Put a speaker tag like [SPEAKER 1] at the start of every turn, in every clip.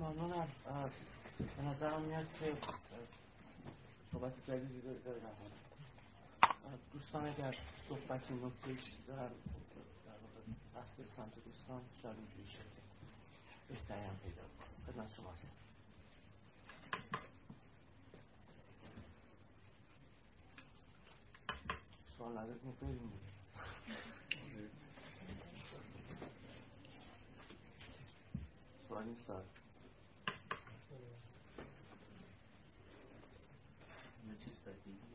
[SPEAKER 1] ممنونم. به نظرم میاد که صحبت جدیدی داره نمونه. دوستان اگر صحبتی نکته چیزی دارن در واقع دست سمت دوستان شاید اینجوری شکل بهتری هم پیدا کنم. خدمت شما هستم. سوال ندارید میکنیم سوال نیست دار
[SPEAKER 2] یه چیز بدیهیه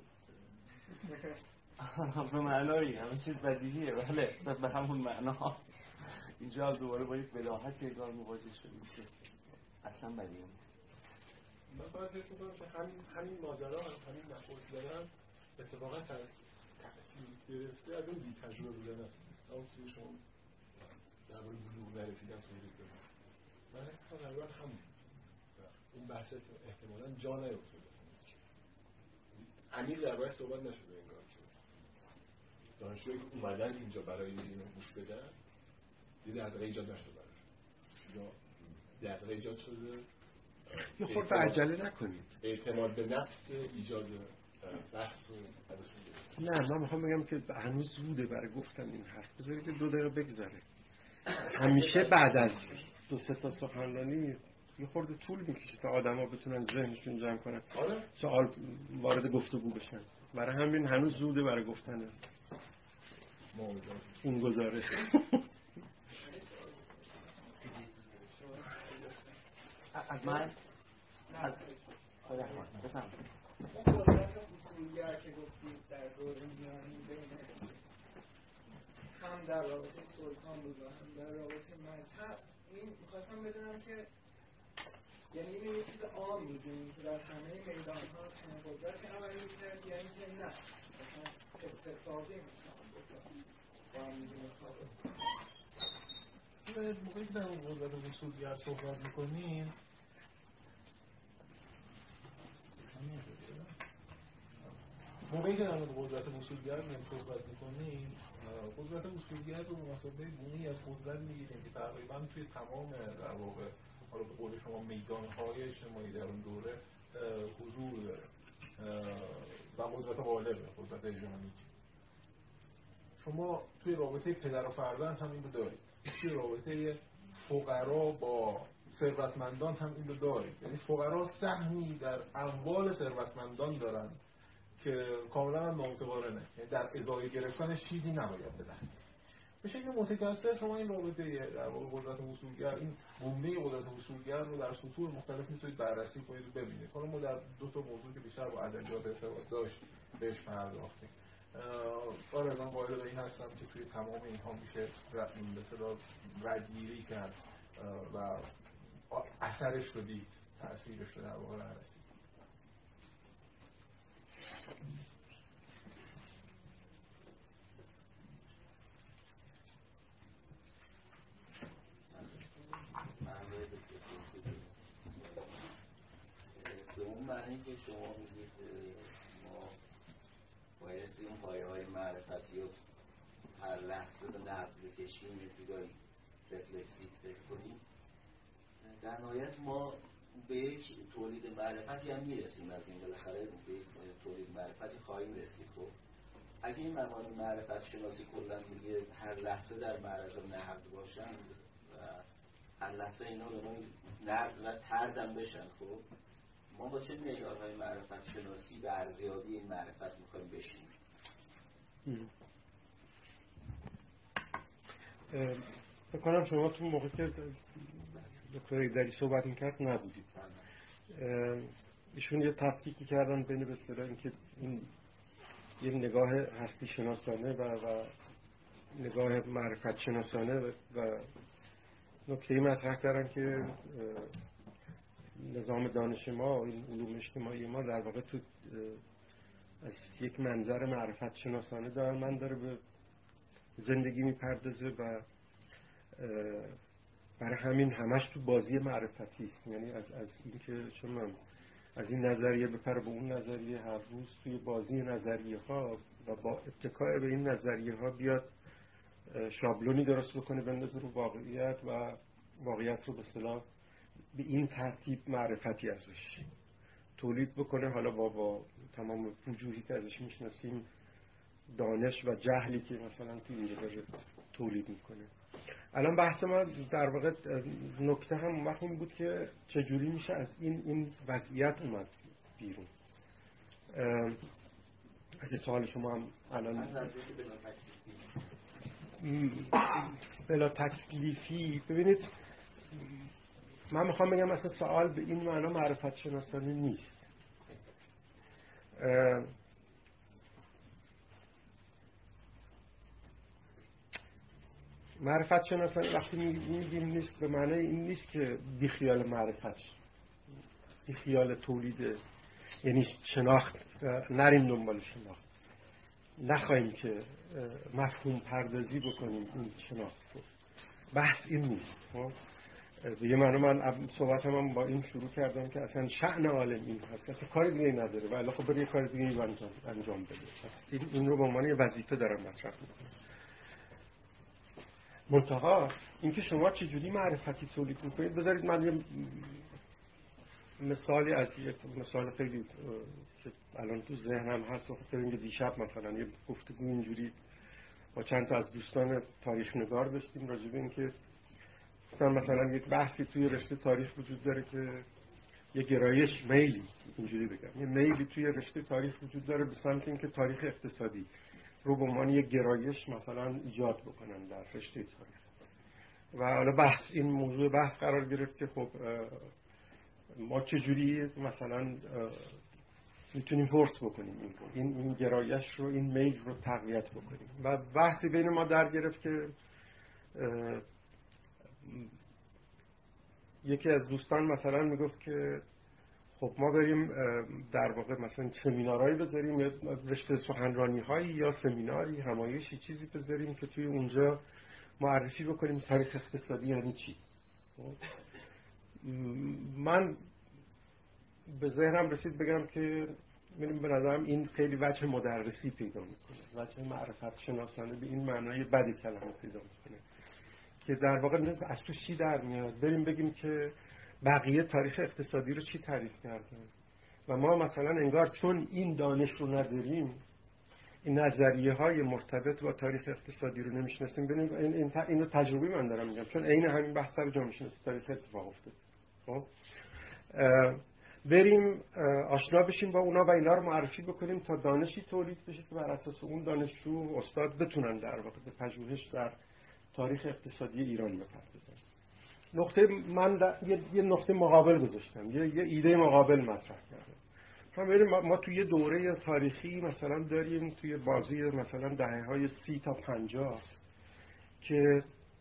[SPEAKER 1] به معنایی همه چیز بدیهیه. بله به همون معنا اینجا دوباره با یک بداهت انگار مواجه شدیم که اصلا بدیهی نیست.
[SPEAKER 3] من باید حس میکنم که همین ماجرا همین نپرسیدن اتفاقا تاثیر گرفته از اون بی تجربه بودن است. اون چیزی شما در مورد بلوغ نرسیدن توضیح دادید. من حس میکنم تقریبا همون اون بحث احتمالاً جا نیفتاده. عمیق درباره صحبت نشده انگار که دانشجویی که اومدن اینجا برای اینو گوش بدن یه دغدغه ایجاد نشده براش یا دغدغه ایجاد شده
[SPEAKER 4] یه خورده عجله نکنید.
[SPEAKER 3] اعتماد به نفس ایجاد بحث و ازشون
[SPEAKER 4] نه من میخوام بگم که هنوز زوده برای گفتن این حرف. بذارید که 2 دقیقه بگذره. همیشه بعد از 2-3 تا سخنرانی یه خورده طول میکشه تا آدما بتونن ذهنشون جمع کنن سوال وارد گفتگو بشن. برای همین هنوز زوده برای گفتن این گزارش.
[SPEAKER 1] از من خدا رحمت بفرمایید.
[SPEAKER 5] اون قدرت اصولگر که گفتید در دوره میانی بین هم در رابطه سلطان بود و هم در رابطه مذهب، این میخواستم بدونم که یعنی اینو یه چیز عام میدونیم که در همه میدان ها چنین قدرت عملی میکرد، یعنی که نه مثلا اتفاقی مثلا با هم میدونیم
[SPEAKER 2] خوابه موقعی که در اون قدرت اصولگر صحبت میکنیم موقعی که در مورد قدرت اصولگر صحبت میکنیم قدرت اصولگر رو مناسبه بومی از قدرت میگیریم که تقریبا توی تمام در واقع حالا به قول شما میدانهای اجتماعی در اون دوره حضور داره و قدرت غالبه، قدرت هژمونیک. شما توی رابطه پدر و فرزند هم این رو دارید، توی رابطه فقرا با ثروتمندان هم این رو دارید. یعنی فقرا سهمی در اموال ثروتمندان دارن که کاملا نامتقارنه، یعنی در ازای گرفتنش چیزی نباید بدن. به شکل متکثر شما این رابطه در واقع قدرت اصولگر، این بومه قدرت اصولگر رو در سطوح مختلف میتونید بررسی کنید و ببینید. حالا ما در 2 تا موضوع که بیشتر با ادبیات ارتباط داشت بهش پرداختیم. آره من قائل به این هستم که توی تمام اینها میشه به اصطلاح ردگیری کرد و اثرش رو دید، تأثیرش رو در واقع بررسی.
[SPEAKER 6] به اون معنی که شما میگید ما بایستی اون پایه‌های معرفتی رو هر لحظه به نقد کشیم ابتدایی رفلکسیو فکر کنیم، در نهایت ما به یک تولید معرفتی هم میرسیم. از این بالاخره به یک تولید معرفتی خواهیم رسید. خب اگه این مبانی معرفت شناسی کلا میگه هر لحظه در معرض نقد باشن و هر لحظه اینا به نوعی نقد و طردم بشن، خب ما با چه معیارهای معرفت شناسی به ارزیابی این معرفت میخوایم بشیم؟
[SPEAKER 4] بکنم شما تو موقع که دکتر ایدری صحبت میکرد نبودید. ایشون یه تفکیکی کردن بین به اصطلاح اینکه این یه نگاه هستی شناسانه و نگاه معرفت شناسانه و نکته‌ای مطرح کردن که نظام دانش ما، این علوم اجتماعی ما در واقع تو از یک منظر معرفت شناسانه داره به زندگی میپردازه و برای همین همش تو بازی معرفتی است. یعنی از این که چون از این نظریه بپره به اون نظریه، هر روز توی بازی نظریه ها و با اتکای به این نظریه ها بیاد شابلونی درست بکنه بندازه رو واقعیت و واقعیت رو به اصطلاح به این ترتیب معرفتی ازش تولید بکنه، حالا با تمام وجوهی که ازش میشناسیم، دانش و جهلی که مثلا تو اینجا داره تولید میکنه. الان بحث ما در واقع نکته هم وقت این بود که چجوری میشه از این وضعیت اومد بیرون. اگه سوال شما هم الان بلا تکلیفی، ببینید من میخوام بگم اصلا سوال به این معنا معرفت شناسانی نیست. معرفت شناسانی وقتی میگیم نیست، به معنای این نیست که بیخیال معرفت، بیخیال تولید، یعنی شناخت نریم دنبال شناخت، نخواهیم که مفهوم پردازی بکنیم این شناخت رو. بحث این نیست. به یه معنی من صحبتم هم با این شروع کردم که اصلا شأن عالم این هست، اصلا کاری دیگه نداره و الا خب برای کار دیگه انجام بده. پس این رو به عنوان یه وظیفه دارم مطرح میکنم. منتها اینکه شما چجوری معرفتی تولید میکنید، بذارید من یه مثالی از یک مثال خیلی که الان تو ذهنم هست، بخاطر اینکه دیشب مثلا یه گفتگو اینجوری با چند تا از دوستان تاریخ نگار داشتیم راجع به اینکه مثلا یک بحثی توی رشته تاریخ وجود داره که یه گرایش میلی، اینجوری بگم، یه میلی توی رشته تاریخ وجود داره به سمت اینکه تاریخ اقتصادی رو به عنوان یک گرایش مثلا ایجاد بکنن در رشته تاریخ. و حالا این موضوع بحث قرار گرفت که خب ما چجوری مثلا میتونیم فورس بکنیم این گرایش رو، این میل رو تقویت بکنیم. و بحثی بین ما در گرفت که یکی از دوستان مثلا میگفت که خب ما بریم در واقع مثلا سمینارهایی بذاریم یا رشته سخنرانی هایی یا سمیناری همایشی چیزی بذاریم که توی اونجا معرفی بکنیم تاریخ اقتصادی یعنی چی. من به ذهنم رسید بگم که ببینیم به نظرم این خیلی وجه مدرسی پیدا میکنه، وجه معرفت شناسانه به این معنای بدی کلمه پیدا میکنه که در واقع از تو چی در میاد. بریم بگیم که بقیه تاریخ اقتصادی رو چی تعریف کردن و ما مثلا انگار چون این دانش رو نداریم، این نظریه های مرتبط با تاریخ اقتصادی رو نمیشناسیم. ببینید اینو تجربی من دارم میگم، چون عین همین بحث سر جامعه شناسی تاریخ اتفاق افتاد. خب بریم آشنا بشیم با اونا و اینا رو معرفی بکنیم تا دانشی تولید بشه که بر اساس اون دانشجو استاد بتونن در واقع به پژوهش در تاریخ اقتصادی ایران بپردازن. من یه نقطه مقابل گذاشتم، یه ایده مقابل مطرح کردم. ما توی دوره تاریخی مثلا داریم توی بازی مثلا دهه‌های 30 تا 50 که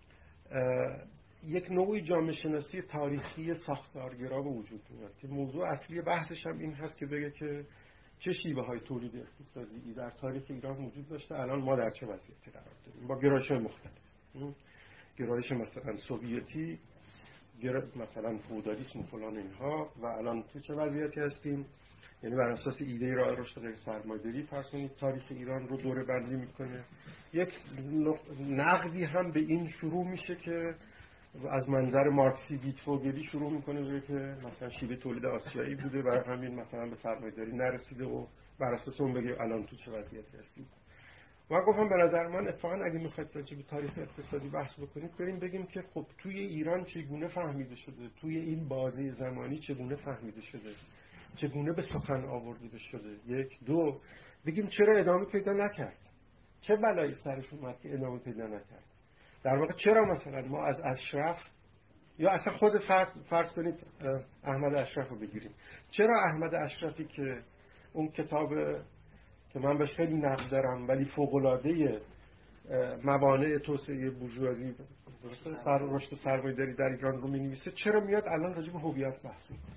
[SPEAKER 4] یک نوعی جامعه شناسی تاریخی ساختارگرا به وجود میاد که موضوع اصلی بحثش هم این هست که بگه که چه شیوه‌های تولید اقتصادی در تاریخ ایران وجود داشته، الان ما در چه وضعیتی قرار داریم با گرایش‌های مختلف. گرایش مثلا سوویتی، مثلا فئودالیسم و فلان اینها، و الان تو چه وضعیتی هستیم. یعنی بر اساس ایده راه رشد غیر سرمایه‌داری فرض کنید تاریخ ایران رو دوره بندی میکنه. یک نقدی هم به این شروع میشه که از منظر مارکسی ویتفوگلی شروع میکنه که مثلا شیوه تولید آسیایی بوده، برای همین مثلا به سرمایه‌داری نرسیده و بر اساس اون بگه الان تو چه وضعیتی هستیم. من گفتم به نظر من اتفاقا اگه میخواید راجع به تاریخ اقتصادی بحث بکنید بریم بگیم که خب توی ایران چگونه فهمیده شده، توی این بازه زمانی چگونه فهمیده شده، چگونه به سخن آورده شده. یک، دو، بگیم چرا ادامه پیدا نکرد، چه بلایی سرش اومد که ادامه پیدا نکرد. در واقع چرا مثلا ما از اشرف یا اصلا خود فرض کنید احمد اشرف رو بگیریم، چرا احمد اشرفی که اون کتاب که من بهش خیلی نقد دارم ولی فوق‌العاده موانع توسعه بورژوازی رشد سرمایه‌داری در ایران رو می‌نویسه، چرا میاد الان راجع به هویت بحث می‌کنه؟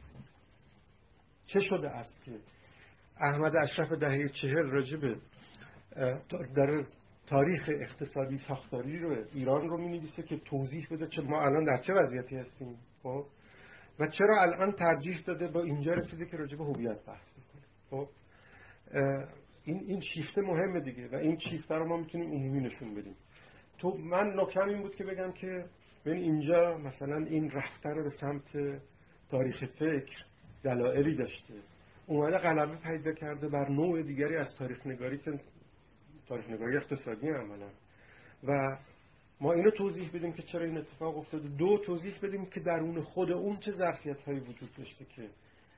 [SPEAKER 4] چه شده است که احمد اشرف دهه 40 راجع به در تاریخ اقتصادی ساختاری رو ایران رو می‌نویسه که توضیح بده چه ما الان در چه وضعیتی هستیم، خب، و چرا الان ترجیح داده با اینجا رسیده که راجع به هویت بحث می‌کنه. خب این شیفته مهمه دیگه و این شیفته رو ما میتونیم عمومی نشون بدیم. تو من نکته‌م این بود که بگم که ببین اینجا مثلا این رفتن رو به سمت تاریخ فکر دلایلی داشته، اومده غلبه پیدا کرده بر نوع دیگری از تاریخ نگاری که تاریخ نگاری اقتصادی عملا، و ما اینو توضیح بدیم که چرا این اتفاق افتاده. دو، توضیح بدیم که درون خود اون چه ظرفیت‌هایی وجود داشته که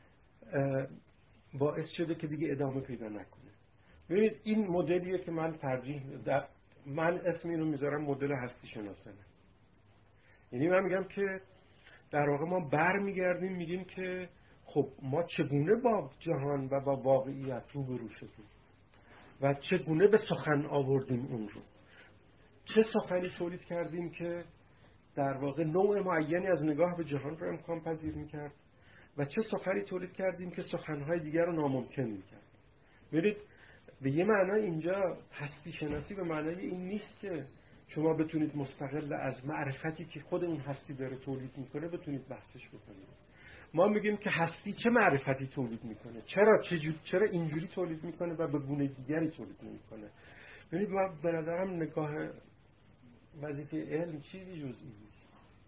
[SPEAKER 4] باعث شده که دیگه ادامه پیدا نکنه. ببینید این مدلیه که من من اسم اینو میذارم مدل هستی شناسانه. یعنی من میگم که در واقع ما برمیگردیم میگیم که خب ما چگونه با جهان و با واقعیت روبرو شدیم و چگونه به سخن آوردیم اون رو، چه سخنی تولید کردیم که در واقع نوع معینی از نگاه به جهان رو امکان پذیر میکرد و چه سخنی تولید کردیم که سخنهای دیگر رو ناممکن میکرد. ببینید به یه معنای اینجا هستی شناسی به معنای این نیست که شما بتونید مستقل از معرفتی که خود اون هستی داره تولید میکنه بتونید بحثش بکنید. ما میگیم که هستی چه معرفتی تولید میکنه، چرا اینجوری تولید میکنه و به گونه دیگری تولید نمیکنه. ببینید من به نظرم نگاه وظیفه علم چیزی جز این نیست.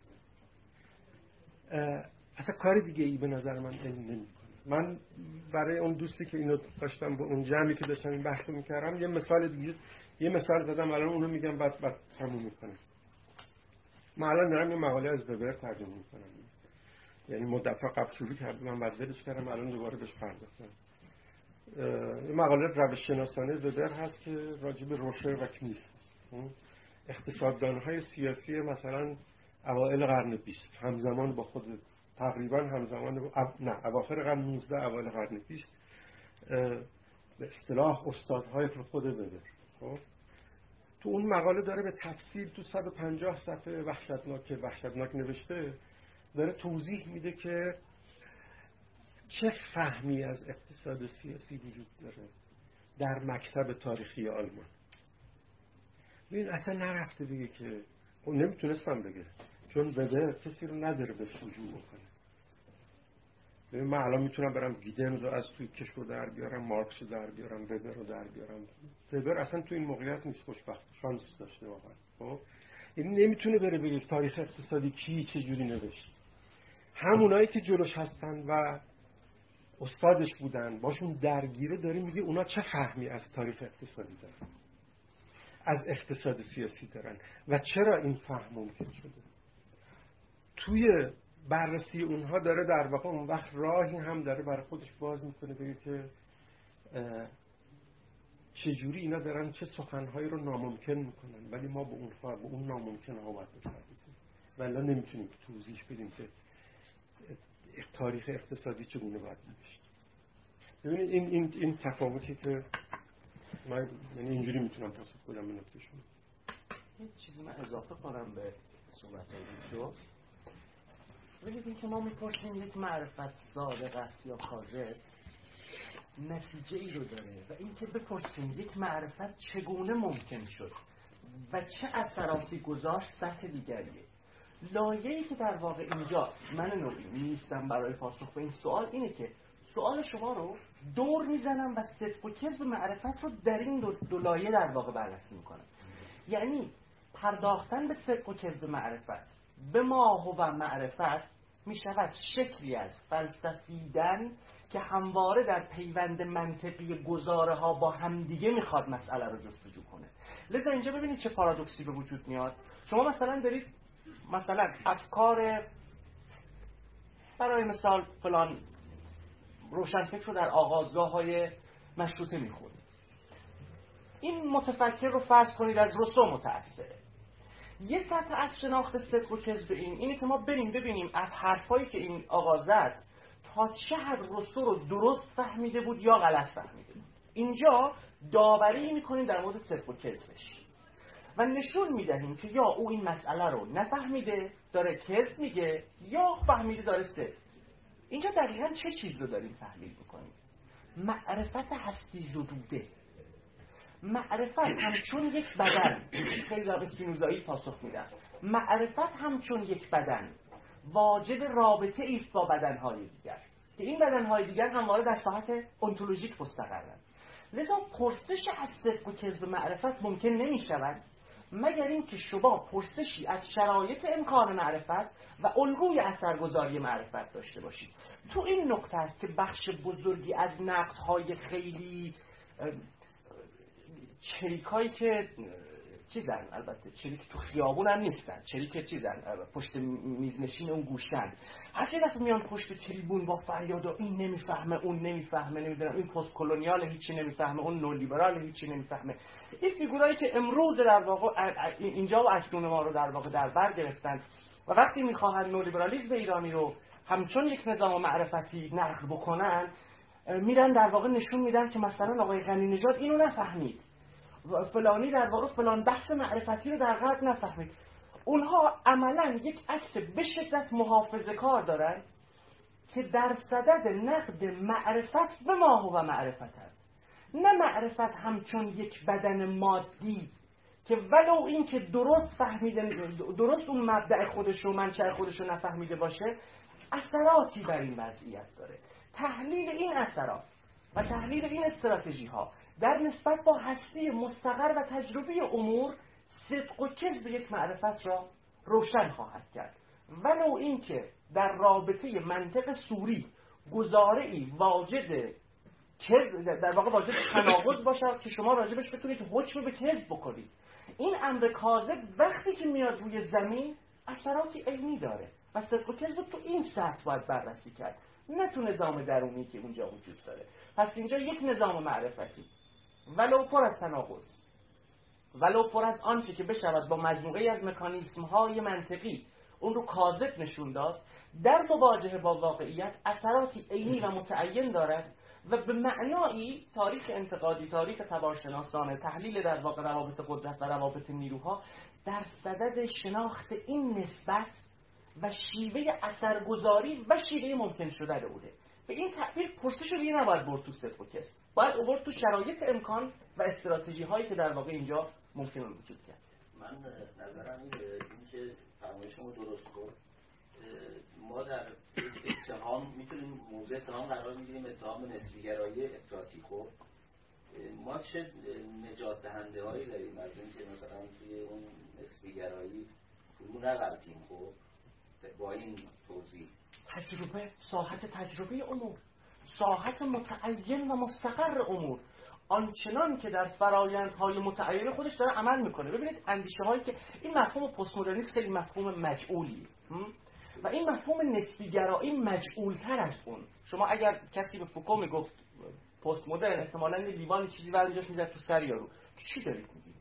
[SPEAKER 4] اصلا کار دیگه ای به نظر من علم نمیکنه. من برای اون دوستی که اینو داشتم با اون جمعی که داشتم این بحثو میکردم یه مثال زدم، الان اونو میگم بعد تموم میکنم. من الان دارم یه مقاله از وبر ترجمه میکنم، یعنی مدت‌ها قبل شروع کردم، من بعد ولش کردم، الان دوباره بهش پرداختم. یه مقاله روش شناسانه وبر هست که راجع به روشر و کمیس هست، اقتصاددان‌های سیاسی مثلا اوایل قرن 20 همزمان با خود، تقریبا همزمان اواخر قرن 19 اوایل قرن 20 به اصطلاح استادهای خود وبر. خب تو اون مقاله داره به تفصیل تو 150 صفحه وحشتناک نوشته، داره توضیح میده که چه فهمی از اقتصاد سیاسی وجود داره در مکتب تاریخی آلمان. ببین اصلا نرفته بگه که نمیتونستم بگه، چون وبر کسی رو نداره به رجوع بکنه. ببین من الان میتونم برم گیدنز رو از توی کشو در بیارم، مارکس رو در بیارم، وبر رو در بیارم. وبر اصلا تو این موقعیت نیست، خوشبخت شانس داشته واقعا. خب یعنی نمیتونه بره بگه تاریخ اقتصادی کی چه جوری نوشت. همونایی که جلوش هستن و استادش بودن باشون درگیره داره میگه اونا چه فهمی از تاریخ اقتصادی دارن، از اقتصاد سیاسی دارن و چرا این فهم ممکن شده. توی بررسی اونها داره در واقع اون وقت راهی هم داره برای خودش باز میکنه بگه که چجوری اینا دارن چه سخنهایی رو ناممکن میکنن، ولی ما به اون ناممکن ها باید بپردازیم ولی نمیتونیم توضیح بدیم که تاریخ اقتصادی چگونه باید نوشت. ببینید این تفاوتی که من یعنی اینجوری میتونم پاسخ بدم به نکته شما.
[SPEAKER 1] این چیزی من اضافه کنم به صحبت‌های شما. ببینید این که ما میپرسیم یک معرفت صادق است یا کاذب نتیجه ای رو داره و این که بپرسیم یک معرفت چگونه ممکن شد و چه اثراتی گذاشت سطح دیگریه. لایه‌ای که در واقع اینجا من نوعی نیستم برای پاسخ به این سوال اینه که سوال شما رو دور میزنم و صدق و کذب معرفت رو در این دو لایه در واقع بررسی میکنم. یعنی پرداختن به صدق و کذب معرفت به ما و معرفت میشود شکلی از فلسفیدن که همواره در پیوند منطقی گزاره ها با همدیگه میخواد مسئله رو جستجو کنه. لذا اینجا ببینید چه پارادوکسی به وجود میاد. شما مثلا دارید افکار برای مثال فلان روشنفکر رو در آغازگاه های مشروطه میخونید. این متفکر رو فرض کنید از روسو متأثره. یه سطح از شناخت صدق و کذب اینه که ما بریم ببینیم از حرفایی که این آقا زد تا چه حد روسو رو درست فهمیده بود یا غلط فهمیده بود. اینجا داوری میکنیم در مورد صدق و کذبش و نشون میدهیم که یا او این مسئله رو نفهمیده داره کذب میگه یا فهمیده داره صدق. اینجا دقیقاً چه چیز رو داریم تحلیل میکنیم؟ معرفت هستی زدوده. معرفت همچون یک بدن، خیلی در اسپینوزایی پاسخ میدن، معرفت همچون یک بدن واجد رابطه ایست با بدنهای دیگر که این بدنهای دیگر همواره در ساحت انتولوژیک مستقرن. لذا پرسش از صدق و کذب معرفت ممکن نمی شود مگر اینکه شما پرسشی از شرایط امکان معرفت و الگوی اثرگذاری معرفت داشته باشید. تو این نقطه است که بخش بزرگی از نقدهای خیلی چریکایی که چیزن، البته چریک تو خیابون هم نیستن، چریک چیزن پشت میزنشین اون گوشن، هر چه دفعه میان پشت تریبون با فریاد و این نمیفهمه اون نمیفهمه، نمیدونم این پست کلونیال هیچی نمیفهمه، اون نولیبرال هیچی نمیفهمه، این فیگورایی که امروز در واقع اینجا و اکنون ما رو در واقع در بر گرفتن و وقتی میخواهن نولیبرالیسم ایرانی رو همچون یک نظام معرفتی نقد بکنن، میرن در واقع نشون میدن که مثلا آقای غنی نژاد اینو نفهمید، فلانی در واقع فلان بحث معرفتی رو در غرب نفهمید. اونها عملاً یک عکس به شدت محافظه‌کار دارن که در صدد نقد معرفت به ما و معرفتن، نه معرفت همچون یک بدن مادی که ولو این که درست فهمیده، درست اون مبدأ خودش و منشأ خودش رو نفهمیده باشه، اثراتی بر این وضعیت داره. تحلیل این اثرات و تحلیل این استراتژی ها در نسبت با هستی مستقر و تجربی امور صدق و کذب یک معرفت را روشن خواهد کرد. ولو این که در رابطه منطق سوری گزاره‌ای واجد کذب، در واقع واجد تناقض باشد که شما راجبش بتونید حکم به کذب بکنید. این امر کاذب وقتی که میاد روی زمین اثراتی عینی داره و صدق و کذب تو این سطح باید بررسی کرد، نه تو نظام درونی که اونجا وجود داره. پس اینجا یک نظام معرفتی ولو پر از تناقض، ولو پر از آنچه که بشود با مجموعه از مکانیسم‌های منطقی اون رو کاذب نشون داد، در مواجهه با واقعیت اثراتی عینی و متعین دارد و به معنایی تاریخ انتقادی، تاریخ تبارشناسانه، تحلیل در واقع روابط قدرت و روابط نیروها در صدد شناخت این نسبت و شیوه اثرگذاری و شیوه ممکن شدن بوده. به این تعبیر پرسش رو دیگه نباید برد تو صدق و کذب، باید برد تو شرایط امکان و استراتژی هایی که در واقع اینجا ممکنه وجود کرد.
[SPEAKER 6] من نظرم اینه که فرمایشمو درست کرد. ما در اتهام میتونیم موضع اتهام قرار میگیریم، اتهام نسبیگرایی افراطی. خب ما چه نجات دهنده هایی داریم از این که مثلا توی اون نسبیگرایی فرو نغلطیم؟ خب با این توضیح
[SPEAKER 1] تجربه، ساحت تجربه امور، ساحت متعین و مستقر امور، آنچنان که در فرایندهای متعین خودش داره عمل میکنه. ببینید اندیشه هایی که این مفهوم پست مدرنیسم خیلی مفهوم مجعولی و این مفهوم نسبیگرایی مجعولتر از اون. شما اگر کسی به فوکو میگفت پست مدرن، احتمالاً یه لیوان چیزی ورجاش میزد تو سر یارو، چی دارید میگید؟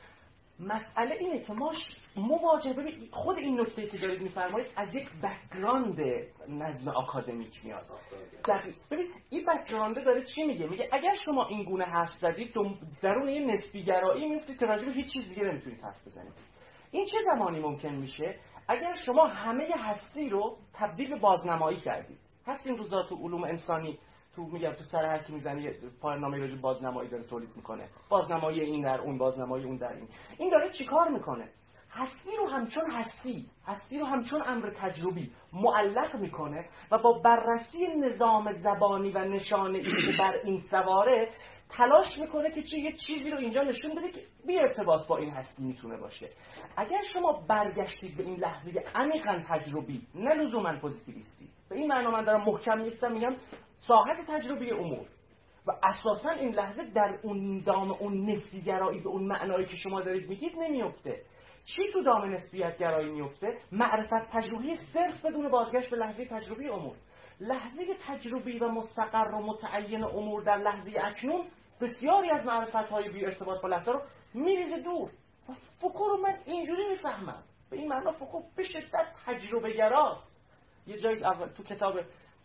[SPEAKER 1] مسئله اینه که ما مواجهه، ببین خود این نکته که دارید میفرمایید از یک بک‌گراند نظم آکادمیک میاد. دقیق. ببین این بک‌گراند داره چی میگه؟ میگه اگر شما این گونه حرف زدید درون یه نسبیگرایی میفتید که راجع به هیچ چیز دیگه نمیتونید حرف بزنید. این چه زمانی ممکن میشه؟ اگر شما همه هستی رو تبدیل به بازنمایی کردید. هست این روزا تو علوم انسانی تو میگم تو سر هر کی میزنی پایان‌نامه راجع بازنمایی داره تولید میکنه، بازنمایی این در اون، بازنمایی اون در این داره چیکار میکنه؟ هستی رو همچون هستی رو همچون امر تجربی معلق میکنه و با بررسی نظام زبانی و نشانه‌ای که بر این سواره تلاش میکنه که یه چیزی رو اینجا نشون بده که بی ارتباط با این هستی میتونه باشه. اگر شما برگشتید به این لحظه عمیقاً تجربی، نه لزوماً پوزیتیویستی، به این معنا من دارم محکم نیستم، میگم ساحت تجربی امور و اساساً این لحظه در اون دام اون نسبیگرایی به اون معنایی که شما دارید میگید نمیفته. چی تو دام نسبیت گرایی میفته؟ معرفت تجربی صرف بدون بازگشت به لحظه تجربی امور. لحظه تجربی و مستقر و متعین امور در لحظه اکنون بسیاری از معرفت‌های بی ارتباط با لحظه رو میریزه دور. و فوکو رو من اینجوری میفهمم، به این معنا فوکو به شدت تجربه گراست. یه جایی اول تو کتاب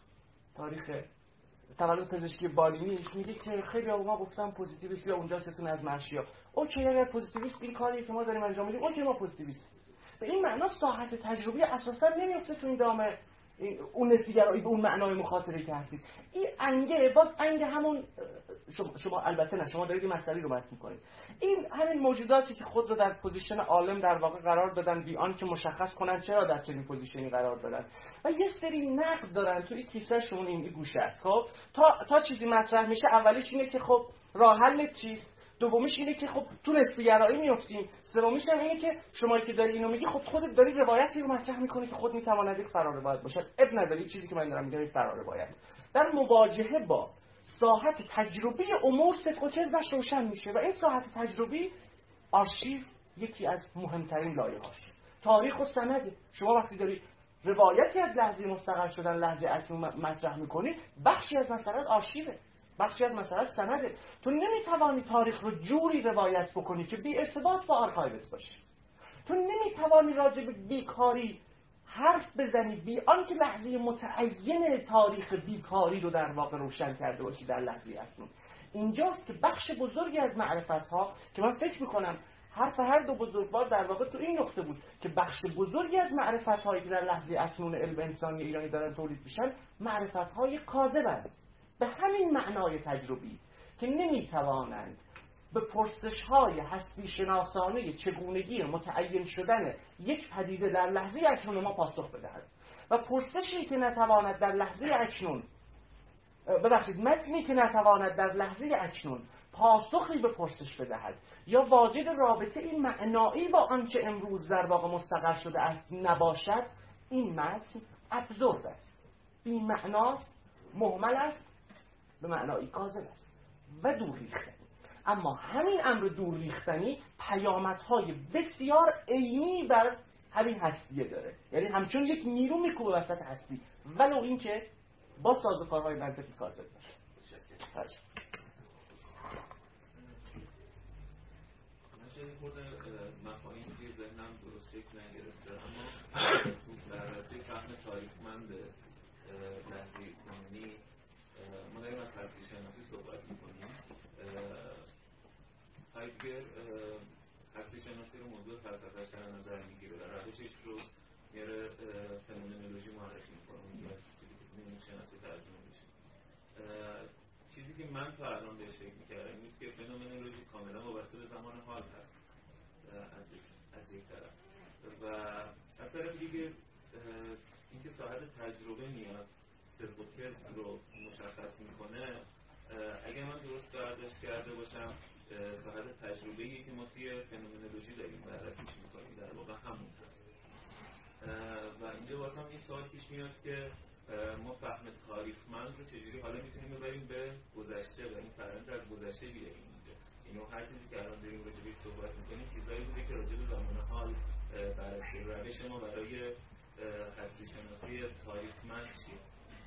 [SPEAKER 1] تاریخ تولد پزشکی بالینیش میگه که خیلی ما گفتم پوزیتیویست یا اونجا ستون از مرشیا. اوکی اگر پوزیتیویست این کاریه که ما داریم انجام میدیم، اوکی ما پوزیتیویست. به این معنا ساحت تجربی اساسا نمیفته تو این دامه اون نسبیگرایی به اون معنای مخاطره که هستید. این انگه باز انگه همون شما البته نه، شما دارید این مسئله رو بحث می‌کنید. این همین موجوداتی که خود رو در پوزیشن عالم در واقع قرار دادن بی آن که مشخص کنن چرا در چنین پوزیشنی قرار دارن و یه سری نقد دارن توی کیسه‌شون این گوشه است. خب تا چیزی مطرح میشه اولیش اینه که خب راه حل چیست؟ دومیش اینه که خب تو نسبی گرایی میافتیم. سومیش هم اینه که شما که داری اینو میگی خب خودت داری روایتی رو مطرح میکنی که خود میتواند یک فراروایت باشد. اب نداری چیزی که من دارم میگم این فراروایت در مواجهه با ساحت تجربی امور صدق و کذبش روشن میشه و این ساحت تجربی آرشیو یکی از مهمترین لایه‌هاش. تاریخ و سند. شما وقتی داری روایتی از لحظه مستقر شدن لحظه اکنون مطرح میکنی، بخشی از مسئله آرشیوه، بخشی از مسئله سنده. تو نمیتوانی تاریخ رو جوری روایت بکنی که بی ارتباط با آرکایوت باشه. تو نمیتوانی راجع به بیکاری حرف بزنی بی آنکه لحظه متعین تاریخ بیکاری رو در واقع روشن کرده باشی در لحظه اکنون. اینجاست که بخش بزرگی از معرفت‌ها که من فکر می‌کنم حرف هر دو بزرگوار در واقع تو این نقطه بود که بخش بزرگی از معرفت‌هایی که در لحظه اکنون علم انسانی ایرانی دارن تولید میشن معرفت‌های کاذبند، به همین معنای تجربی که نمی‌توانند به پرسش‌های هستی شناسانه چگونگی متعین شدن یک پدیده در لحظه اکنون ما پاسخ بدهد و پرسشی که نتواند در لحظه اکنون متنی که نتواند در لحظه اکنون پاسخی به پرسش بدهد یا واجد رابطه این معنایی با آنچه امروز در واقع مستقر شده است نباشد، این متن ابزورد است، بی معناست، مهمل است، به معنایی کاذب است و دور ریختنی. اما همین امر دور ریختنی پیامدهای بسیار عینی بر همین هستیه داره، یعنی همچون یک نیرو میکوبه وسط هستی ولو این که با سازوکارهای منطقی کاذب باشه.
[SPEAKER 7] من خود مفاهیم توی ذهنم درست شکل نگرفته، اما تو بررسی فهم تاریخمند لحظه کنونی ما داریم از هستی شناسی صحبت میکنیم. هایدگر هستی شناسی رو موضوع فلسفه‌اش در نظر میگیره و روشش رو میاره فنومنولوژی معرفی میکنه، میگه شناسی ترجمه میشه. چیزی که من تا الان بهش فکر میکردم این که فنومنولوژی کاملا وابسته به زمان حال هست از یک طرف و از طرف دیگه اینکه صاحب تجربه میاد صدق و کذب رو مشخص میکنه. اگر من درست برداشت کرده باشم صاحب تجربه‌ای که ما توی فنومنولوژی داریم بررسیش میکنیم در واقع همون هست و اینجا واسه هم این سوال پیش میاد که ما فهم تاریخمند رو چجوری حالا میتونیم ببریم به گذشته و این فرآیند از گذشته بیاریم اینجا. اینو هر چیزی که الان داریم راجع بهش صحبت میکنیم چیزایی بوده که راجع به زمان حال بررسی روش ما برای هستی شناسی تاریخمند چیه؟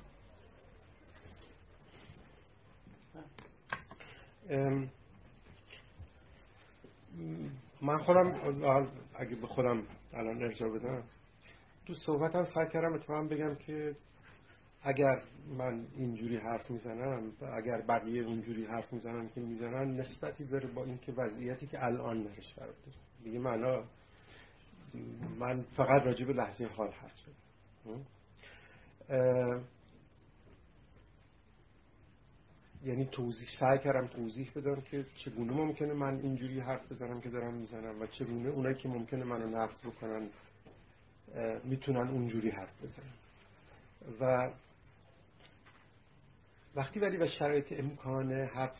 [SPEAKER 4] من خودم اگه به خودم الان ارجاع بدم تو صحبتم سعی کردم اتفاقا بگم که اگر من اینجوری حرف میزنم و اگر بقیه اینجوری حرف میزنن که میزنن نسبتی داره با اینکه وضعیتی که الان درش قرار داره. دیگه من فقط راجع به لحظه حال حرف زدم. یعنی سعی کردم توضیح بدم که چگونه ممکنه من اینجوری حرف بزنم که دارم میزنم و چگونه اونایی که ممکنه منو نقد بکنن میتونن اونجوری حرف بزنن. و وقتی ولی به شرایط امکان حرف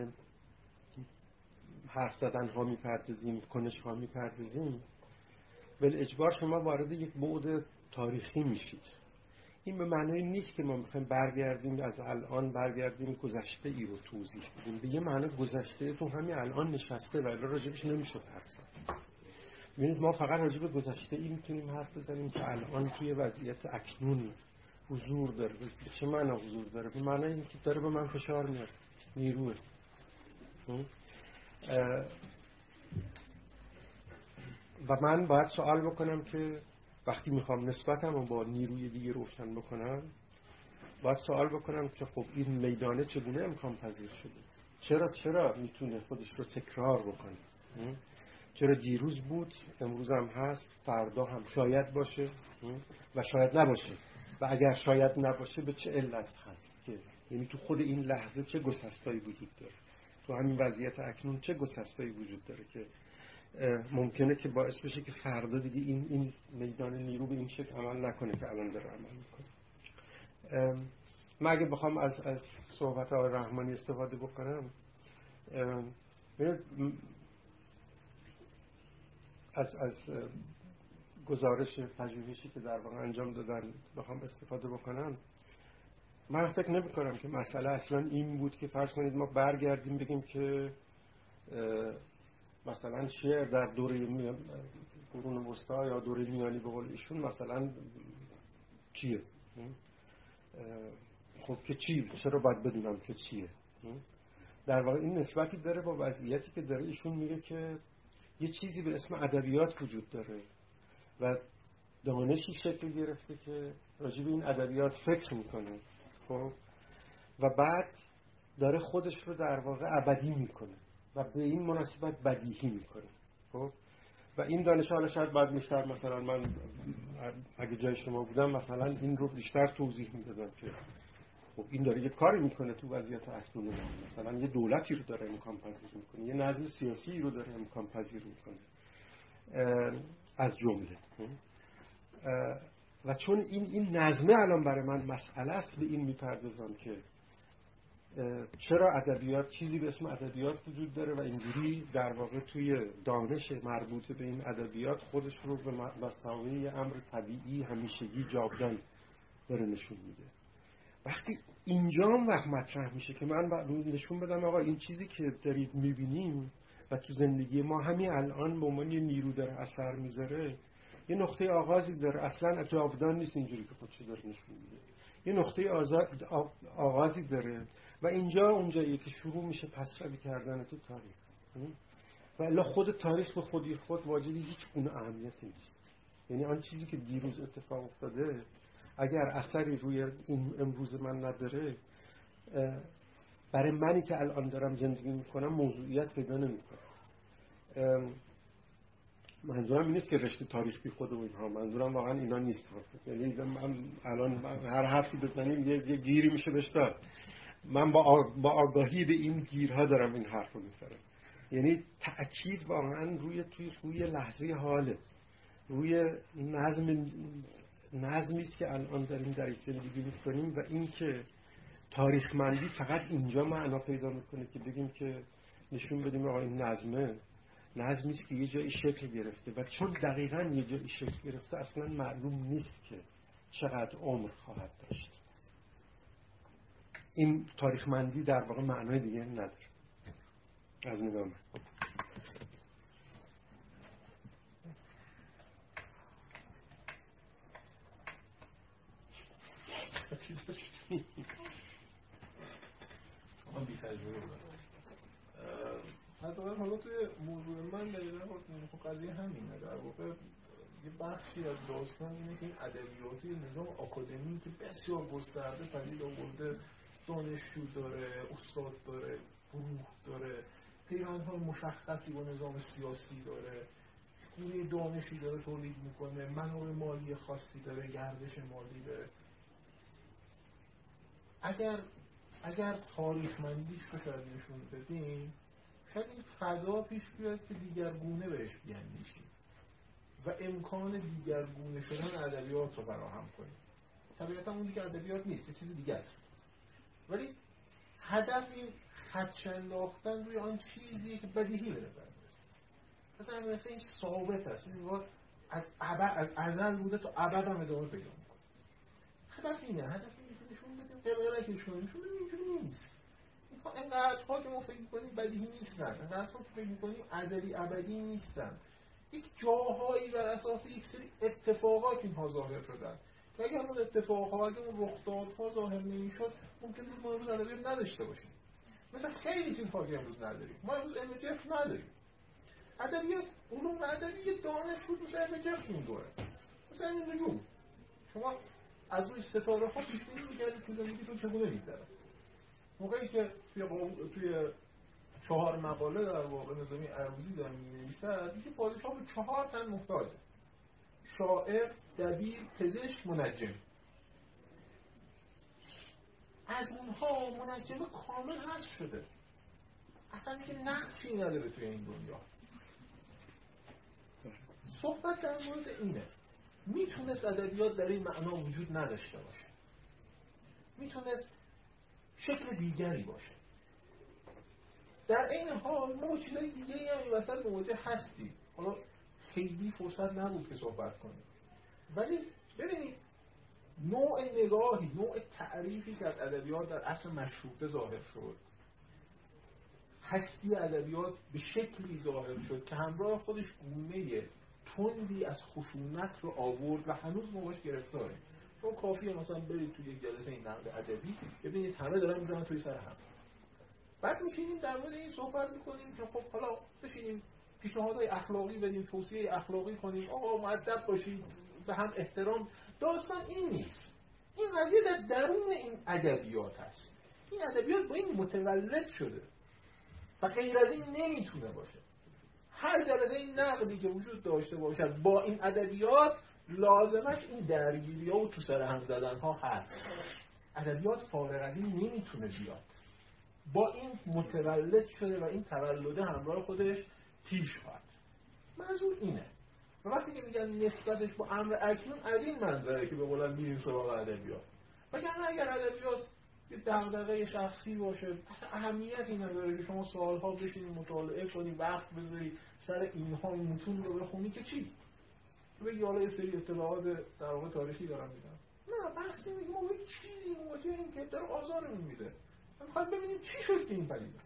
[SPEAKER 4] زدن ها میپردازیم، کنش ها میپردازیم، ولی اجبار شما وارد یک بعد تاریخی میشید. این به معنی نیست که ما میخوایم برگردیم از الان برگردیم گذشته ای رو توضیح بدیم. به یه معنی گذشته تو همین الان نشسته و راجبش نمیشه حرف زد. ببینید ما فقط راجب گذشته ای میتونیم حرف بزنیم که الان توی وضعیت اکنون حضور داره. چه معنی حضور داره؟ به معنی اینکه داره به من فشار میاد، نیروه. و من باید سوال بکنم که وقتی میخوام نسبتم رو با نیروی دیگه روشن بکنم باید سوال بکنم که خب این میدانه چگونه امکان پذیر شده؟ چرا میتونه خودش رو تکرار بکنه؟ چرا دیروز بود، امروز هم هست، فردا هم شاید باشه و شاید نباشه و اگر شاید نباشه به چه علت هست؟ که یعنی تو خود این لحظه چه گسستایی وجود داره؟ تو همین وضعیت اکنون چه گسستایی وجود داره که ممکنه که باعث بشه که فردا دیگه این میدان نیرو به این شکل عمل نکنه که الان داره عمل میکنه. من اگه بخوام از صحبت آقای رحمانی استفاده بکنم، از گزارش پژوهشی که در واقع انجام دادن بخوام استفاده بکنم، من فکر نمی کنم که مسئله اصلا این بود که فرض کنید ما برگردیم بگیم که مثلا شعر در دوره قرون وسطا یا دوره میانی به قول ایشون مثلا چیه؟ خب که چی؟ چرا باید بدونم که چیه؟ در واقع این نسبتی داره با وضعیتی که داره ایشون میگه که یه چیزی به اسم ادبیات وجود داره و دانشی شکل گرفته که راجع به این ادبیات فکر میکنه، خب، و بعد داره خودش رو در واقع ابدی میکنه و به این مناسبت بدیهی میکنه، خب، و این دانش حالا شاید بعد بیشتر مثلا من اگه جای شما بودم مثلا این رو بیشتر توضیح میدادم که خب این داره یه کاری میکنه تو وضعیت اکنون ما، مثلا یه دولتی رو داره امکان پذیر میکنه، یه نظم سیاسی رو داره امکان پذیر میکنه از جمله، و چون این نظمه الان برای من مسئله است، به این میپردازم که چرا ادبیات، چیزی به اسم ادبیات وجود داره و اینجوری در واقع توی دانش مربوط به این ادبیات خودش رو به مساوی امر طبیعی همیشگی جاودان داره نشون میده. وقتی اینجا هم وقت مطرح میشه که من نشون بدم آقا این چیزی که دارید میبینیم و تو زندگی ما همین الان به عنوان یه نیرو داره اثر میذاره، یه نقطه آغازی داره، اصلا جاودان نیست اینجوری که خودش داره نشون میده، یه نقطه آغازی داره و اینجا اونجاییه که شروع میشه پس‌روی کردن تو تاریخ، و الا خود تاریخ به خودی خود واجد هیچ گونه اهمیتی نیست. یعنی آن چیزی که دیروز اتفاق افتاده اگر اثری روی این امروز من نداره، برای منی که الان دارم زندگی میکنم موضوعیت پیدا نمیکنه. منظورم این نیست که رشته تاریخ بی خود و اینها، منظورم واقعا اینا نیست. یعنی من الان هر حرفی بزنیم یه گیری میشه بهش داد. من با آگاهی به این گیرها دارم این حرف رو میزنم. یعنی تأکید واقعا روی لحظه حاله، روی نظمی است که الان داریم در زندگی میکنیم و این که تاریخمندی فقط اینجا معنا پیدا میکنه که بگیم که نشون بدیم آقا این نظمی است که یه جایی شکل گرفته و چون دقیقاً یه جایی شکل گرفته اصلا معلوم نیست که چقدر عمر خواهد داشت. این تاریخمندی در واقع معنای دیگه نداره از نگاه من.
[SPEAKER 2] من بی تجربه بودم. حالا توی موضوع من دقیقا قضیه همینه. در واقع یه بخشی از داستان اینه که این ادبیاتی نظام آکادمی که بسیار گسترده پدید آورده، دانشجو داره، استاد داره، گروه داره، پیوندهای مشخصی با نظام سیاسی داره، گونه دانشی داره تولید میکنه، منابع مالی خاصی داره، گردش مالی داره. اگر تاریخمندیش رو شاید نشون بدیم، شاید این فضا پیش بیاد که دیگرگونه بهش بیاندیشیم و امکان دیگرگونه شدن ادبیات رو فراهم کنیم. طبیعتا اون دیگه ادبیات نیست، یه چیز دیگه است، ولی هدف این خدشه انداختن روی آن چیزیه که بدیهی به نظر میرسه. مثلا این ثابت است، این از ازل بوده تا ابد هم ادامه پیدا میکنه. هدف اینه که نشون بدیم غیر که نشون بدیم اینجوری نیست. اینقدرها که ما فکر میکنیم بدیهی نیستن، اینقدرها که فکر میکنیم ازلی ابدی نیستن. یک جاهایی بر اساس یک سری اتفاقات اینها ظاهر شدن که اگه همون اتفاقها، اگه اون رخدادها ظاهر نمیشد ممکن بود ما امروز ادبیات نداشته باشیم. مثلا خیلی چیزها که امروز نداریم. ما امروز علم جسم نداریم. ادبیات، علوم ادبی یه دانش بود مثل علم جسم اون دوره. مثلا این نجوم، شما از روی ستاره ها پیش بینی می‌کردید که زندگیتون چگونه می‌گذره. موقعی که توی 4 مقاله در واقع نظامی عروضی داره می‌نویسد، میگه پادشاه به 4 تن محتاجه: شاعر، دبیر، پزشک، منجم. از اونها منجم کامل حذف شده، اصلا دیگه نقشی نداره توی این دنیا. صحبت در مورد اینه میتونست ادبیات در این معنا وجود نداشته باشه، میتونست شکل دیگری باشه. در این حال ما چیزای دیگه هم این وسط مواجه هستیم. حالا خیلی فرصت نبود که صحبت کنیم، ولی ببینید نوع نگاهی، نوع تعریفی که از ادبیات در عصر مشروطه ظاهر شد، هستی ادبیات به شکلی ظاهر شد که همراه خودش گونه تندی از خشونت رو آورد و هنوز ما باش گرفتاریم. چون کافیه مثلا برید توی یک جلسه این نقد ادبی ببینید همه دارن میزنن توی سر هم. بعد میشینیم در مورد این صحبت میکنیم که خب حالا بشینیم پیشنهادهای اخلاقی بدیم، توصیه اخلاقی کنیم، آقا مؤدب باشید، به هم احترام. داستان این نیست. این قضیه در درون این ادبیات هست. این ادبیات با این متولد شده و غیر از این نمیتونه باشه. هر جلسه این نقدی که وجود داشته باشد با این ادبیات لازمش این درگیری‌ها و تو سر هم زدن‌ها هست. ادبیات فارغ از این نمیتونه بیاد. با این متولد شده و این تولده همراه خودش پیش خواهد. منظور اینه. و وقتی که میگن نسبتش با امر اکنون از این منظره که به قولن میریم سراغ ادبیات. وگرنه اگر ادبیات یه دغدغه شخصی باشه اصلا اهمیتی نداره که شما سالها بشینید مطالعه کنید، وقت بذارید سر اینها، این متون رو بخونید که چی؟ بگی حالا یه سری اطلاعات در واقع تاریخی دارم میدم. نه، بحث اینه که ما به چیزی مواجهیم که داره آزارمون میده. ما می‌خوایم ببینیم چی شد که این پدیده.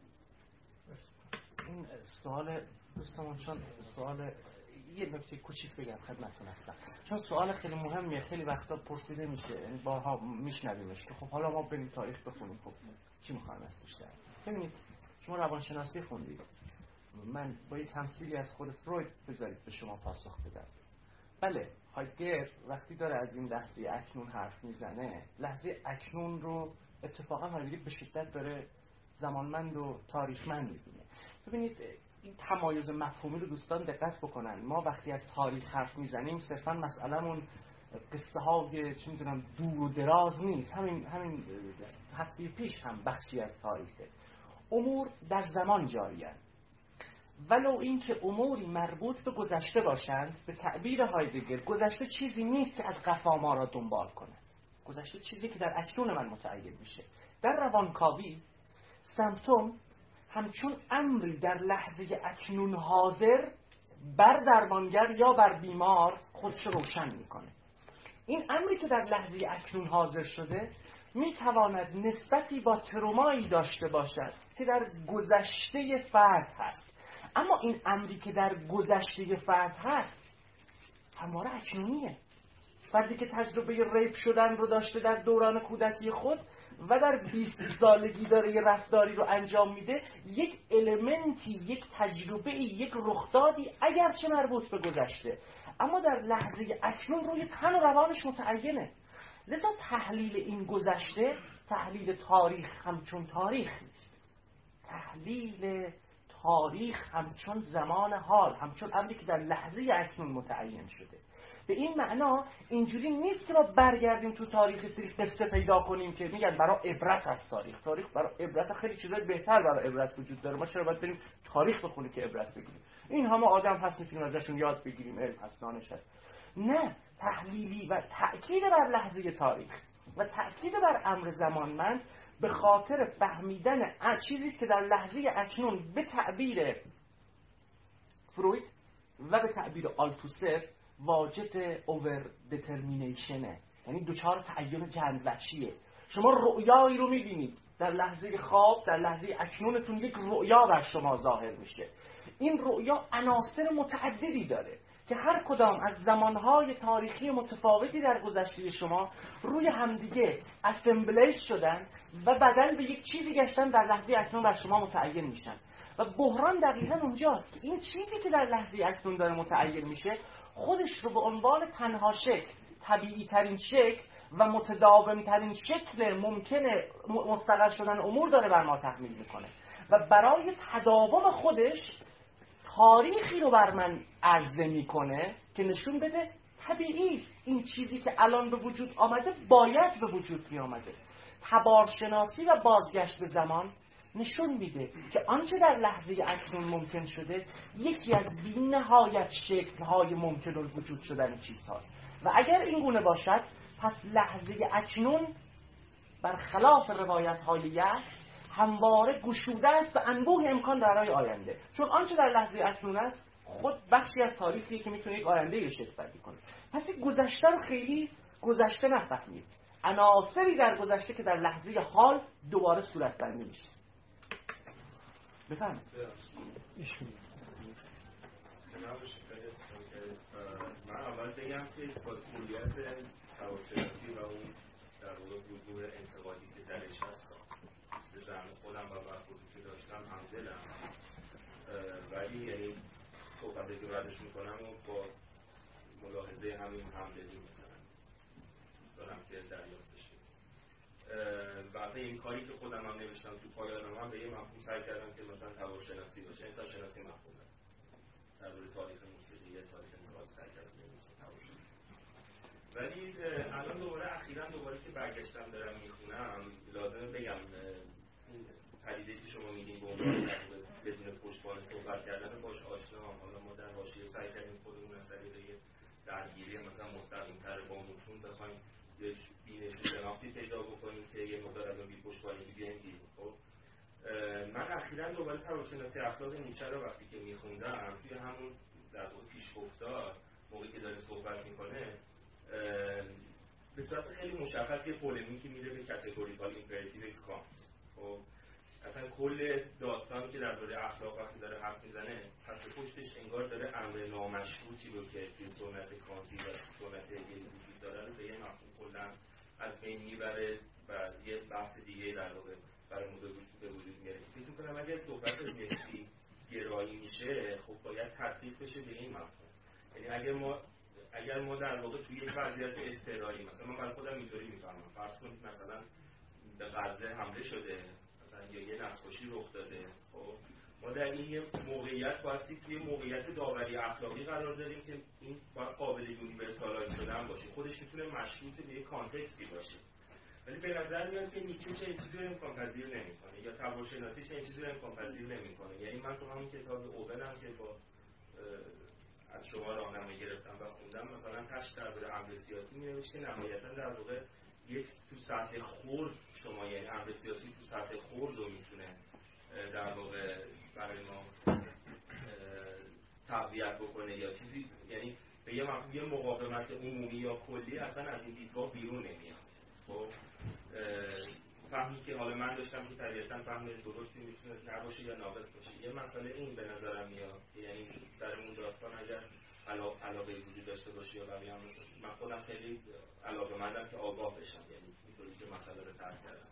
[SPEAKER 1] این سوال دوستمون، چون سوال یه نکته کوچیک بگم خدمتتون هستم، چون سوال خیلی مهمیه، خیلی وقتا پرسیده میشه، یعنی بارها میشنویمش که خب حالا ما بریم تاریخ بخونیم، خب چی میخوایم از بیشتر؟ ببینید شما روانشناسی خوندید، من با یه تمثیلی از خود فروید بذارید به شما پاسخ بدم. بله، هایدگر وقتی داره از این لحظه اکنون حرف میزنه، لحظه اکنون رو اتفاقا هایدگر به شدت داره زمانمند و تاریخمند می‌بینه. ببینید این تمایز مفهومی رو دوستان دقت بکنن. ما وقتی از تاریخ حرف میزنیم صرفا مسئله‌مون قصه های چه میدونم دور و دراز نیست. همین هفته پیش هم بخشی از تاریخه. امور در زمان جاری‌اند، ولو اینکه اموری مربوط به گذشته باشند. به تعبیر هایدگر گذشته چیزی نیست که از قفا ما را دنبال کنه. گذشته چیزی که در اکنون من متعین میشه. در روانکاوی سمپتوم همچون امری در لحظه اکنون حاضر بر درمانگر یا بر بیمار خودش روشن میکنه. این امری که در لحظه اکنون حاضر شده میتواند نسبتی با ترومایی داشته باشد که در گذشته فرد هست، اما این امری که در گذشته فرد هست همواره اکنونیه. فردی که تجربه ریپ شدن رو داشته در دوران کودکی خود و در 20 سالگی داره یه رفتاری رو انجام میده، یک المنتی، یک تجربه، یک رخدادی اگرچه مربوط به گذشته، اما در لحظه اکنون روی تن و روانش متعینه. لذا تحلیل این گذشته تحلیل تاریخ همچون تاریخ نیست. تحلیل تاریخ همچون زمان حال، همچون امری که در لحظه اکنون متعین شده. به این معنا اینجوری نیست که ما برگردیم تو تاریخ سری قصه پیدا کنیم که میگن برای عبرت از تاریخ برای عبرت خیلی چیزای بهتر برای عبرت وجود داره، ما چرا باید بریم تاریخ بخونیم که عبرت بگیریم؟ این همه آدم هست میتونیم ازشون یاد بگیریم، علم هست، دانش هست. نه، تحلیلی و تأکید بر لحظه تاریخ و تأکید بر امر زمانمند به خاطر فهمیدن چیزی که در لحظه اکنون به تعبیر فروید و به تعبیر آلتوسر واجد اوور دترمینیشنه، یعنی دوچار تعین چند وجهیه. شما رؤیایی رو میبینید در لحظه خواب، در لحظه اکنونتون یک رؤیا بر شما ظاهر میشه. این رؤیا عناصر متعددی داره که هر کدام از زمانهای تاریخی متفاوتی در گذشته شما روی همدیگه اسمبلیش شدن و بعداً به یک چیزی گشتن در لحظه اکنون بر شما متعین میشن. و بحران دقیقاً اونجاست که این چیزی که در لحظه اکنون داره متعین میشه خودش رو به عنوان تنها شکل، طبیعی ترین شکل و متداوم ترین شکل ممکنه مستقر شدن امور داره بر ما تحمیل میکنه و برای تداوم خودش تاریخی رو بر من عرضه میکنه که نشون بده طبیعی این چیزی که الان به وجود آمده باید به وجود می آمده. تبارشناسی و بازگشت به زمان نشون میده که آنچه در لحظه اکنون ممکن شده یکی از بی‌نهایت شکل‌های ممکن الوجود شدن چیزهاست و اگر این گونه باشد پس لحظه اکنون برخلاف روایت‌های یأس همواره گشوده است به انبوه امکان درهای آینده، چون آنچه در لحظه اکنون است خود بخشی از تاریخی که میتونه یک آینده شکل بندی کنه. پس گذشته رو خیلی گذشته نفهمید، عناصری در گذشته که در لحظه حال دوباره صورت بندی میشه. بفهمید
[SPEAKER 7] من اول بگم که مسئولیت هواشناسی و اون در واقع وجود انتقادی که درش هست به زعم خودم و مفهومی که داشتم همدلم، ولی یعنی صحبتی که بعدش میکنم و با ملاحظه همین همدلی مثلا دارم که دریافت بشه. و اصلا این کاری که خودم هم نوشتم تو پایانم هم به یه مفهوم سعی کردم که مثلا هواشناسی باشه، انسان شناسی مفهومه در مورد تاریخ موسیقی تاریخ انتقاد سعی کردم نویسم هواشناسی. ولی الان دوباره که برگشتم دارم میخونم لازمه بگم پدیده که شما میگین به عنوان بدون پشتوانه صحبت کردن باش آشنام. حالا ما در حاشیه سعی کردیم خودمون از طریق درگیری مثلا مستقیم‌تر با متون بخوایم یه بینش شناختی پیدا بکنیم که یه مقدار از اون بی پشتوانگی بیایم بیرون. خب من اخیراً دوباره هواشناسی اخلاق نیچه رو وقتی که میخوندم توی همون در واقع پیشگفتار موقعی که داره صحبت میکنه به صورت خیلی مشخص یه پولمیکی میره به کاتگوریکال ایمپراتیو کانت. خب اصلا کل داستانی که درباره اخلاق وقتی داره حرف میزنه پس پشتش انگار داره امر نامشروطی رو که توی سنت کانتی و سنت هگلی وجود داره رو به یه مفهوم کلا از بین میبره و یه بحث دیگه در واقع برای به وجود میاره. فکر می‌کنم اگه صحبت از نسبی گرایی میشه خب باید تطبیق بشه به این مفهوم. یعنی اگر ما در واقع توی یک وضعیت اضطراری، مثلا من برای خودم اینطوری میفهمم، فرض کنید مثلا به غزه حمله شده یا یه نسخوشی رخ داده، خب ما در این موقعیت بایستی توی موقعیت داوری اخلاقی قرار داریم که این باید قابل یونیورسالایز شدن باشه، خودش میتونه مشروط به یک کانتکستی باشه. ولی به نظر میاد که نیچه چه چیزی رو امکان پذیر نمیکنه یا تباشناسی چه چیزی رو امکان پذیر نمیکنه. یعنی من تو همون کتاب اوبنم که با از شما راهنمایی گرفتم و خوندم مثلا تش درباره امر سیاسی می‌نوشت که نهایتاً در واقع یک تو سطح خرد شما یعنی امر سیاسی تو سطح خرد رو میتونه در واقع برای ما تقویت بکنه یا چیزی، یعنی به یه مقاومت عمومی یا کلی اصلا از این دیدگاه بیرون نمیاد. خب فهمی که حالا من داشتم که طبیعتاً فهم درستی میتونه نباشه یا ناقص باشه. یه مسئله این به نظرم میاد که یعنی سرمون داستان اگر علاقه وجود داشته باشه یا بقیه هم من خودم خیلی علاقه‌مندم که آگاه بشم، یعنی اینطوری که مسئله رو ترک کردم.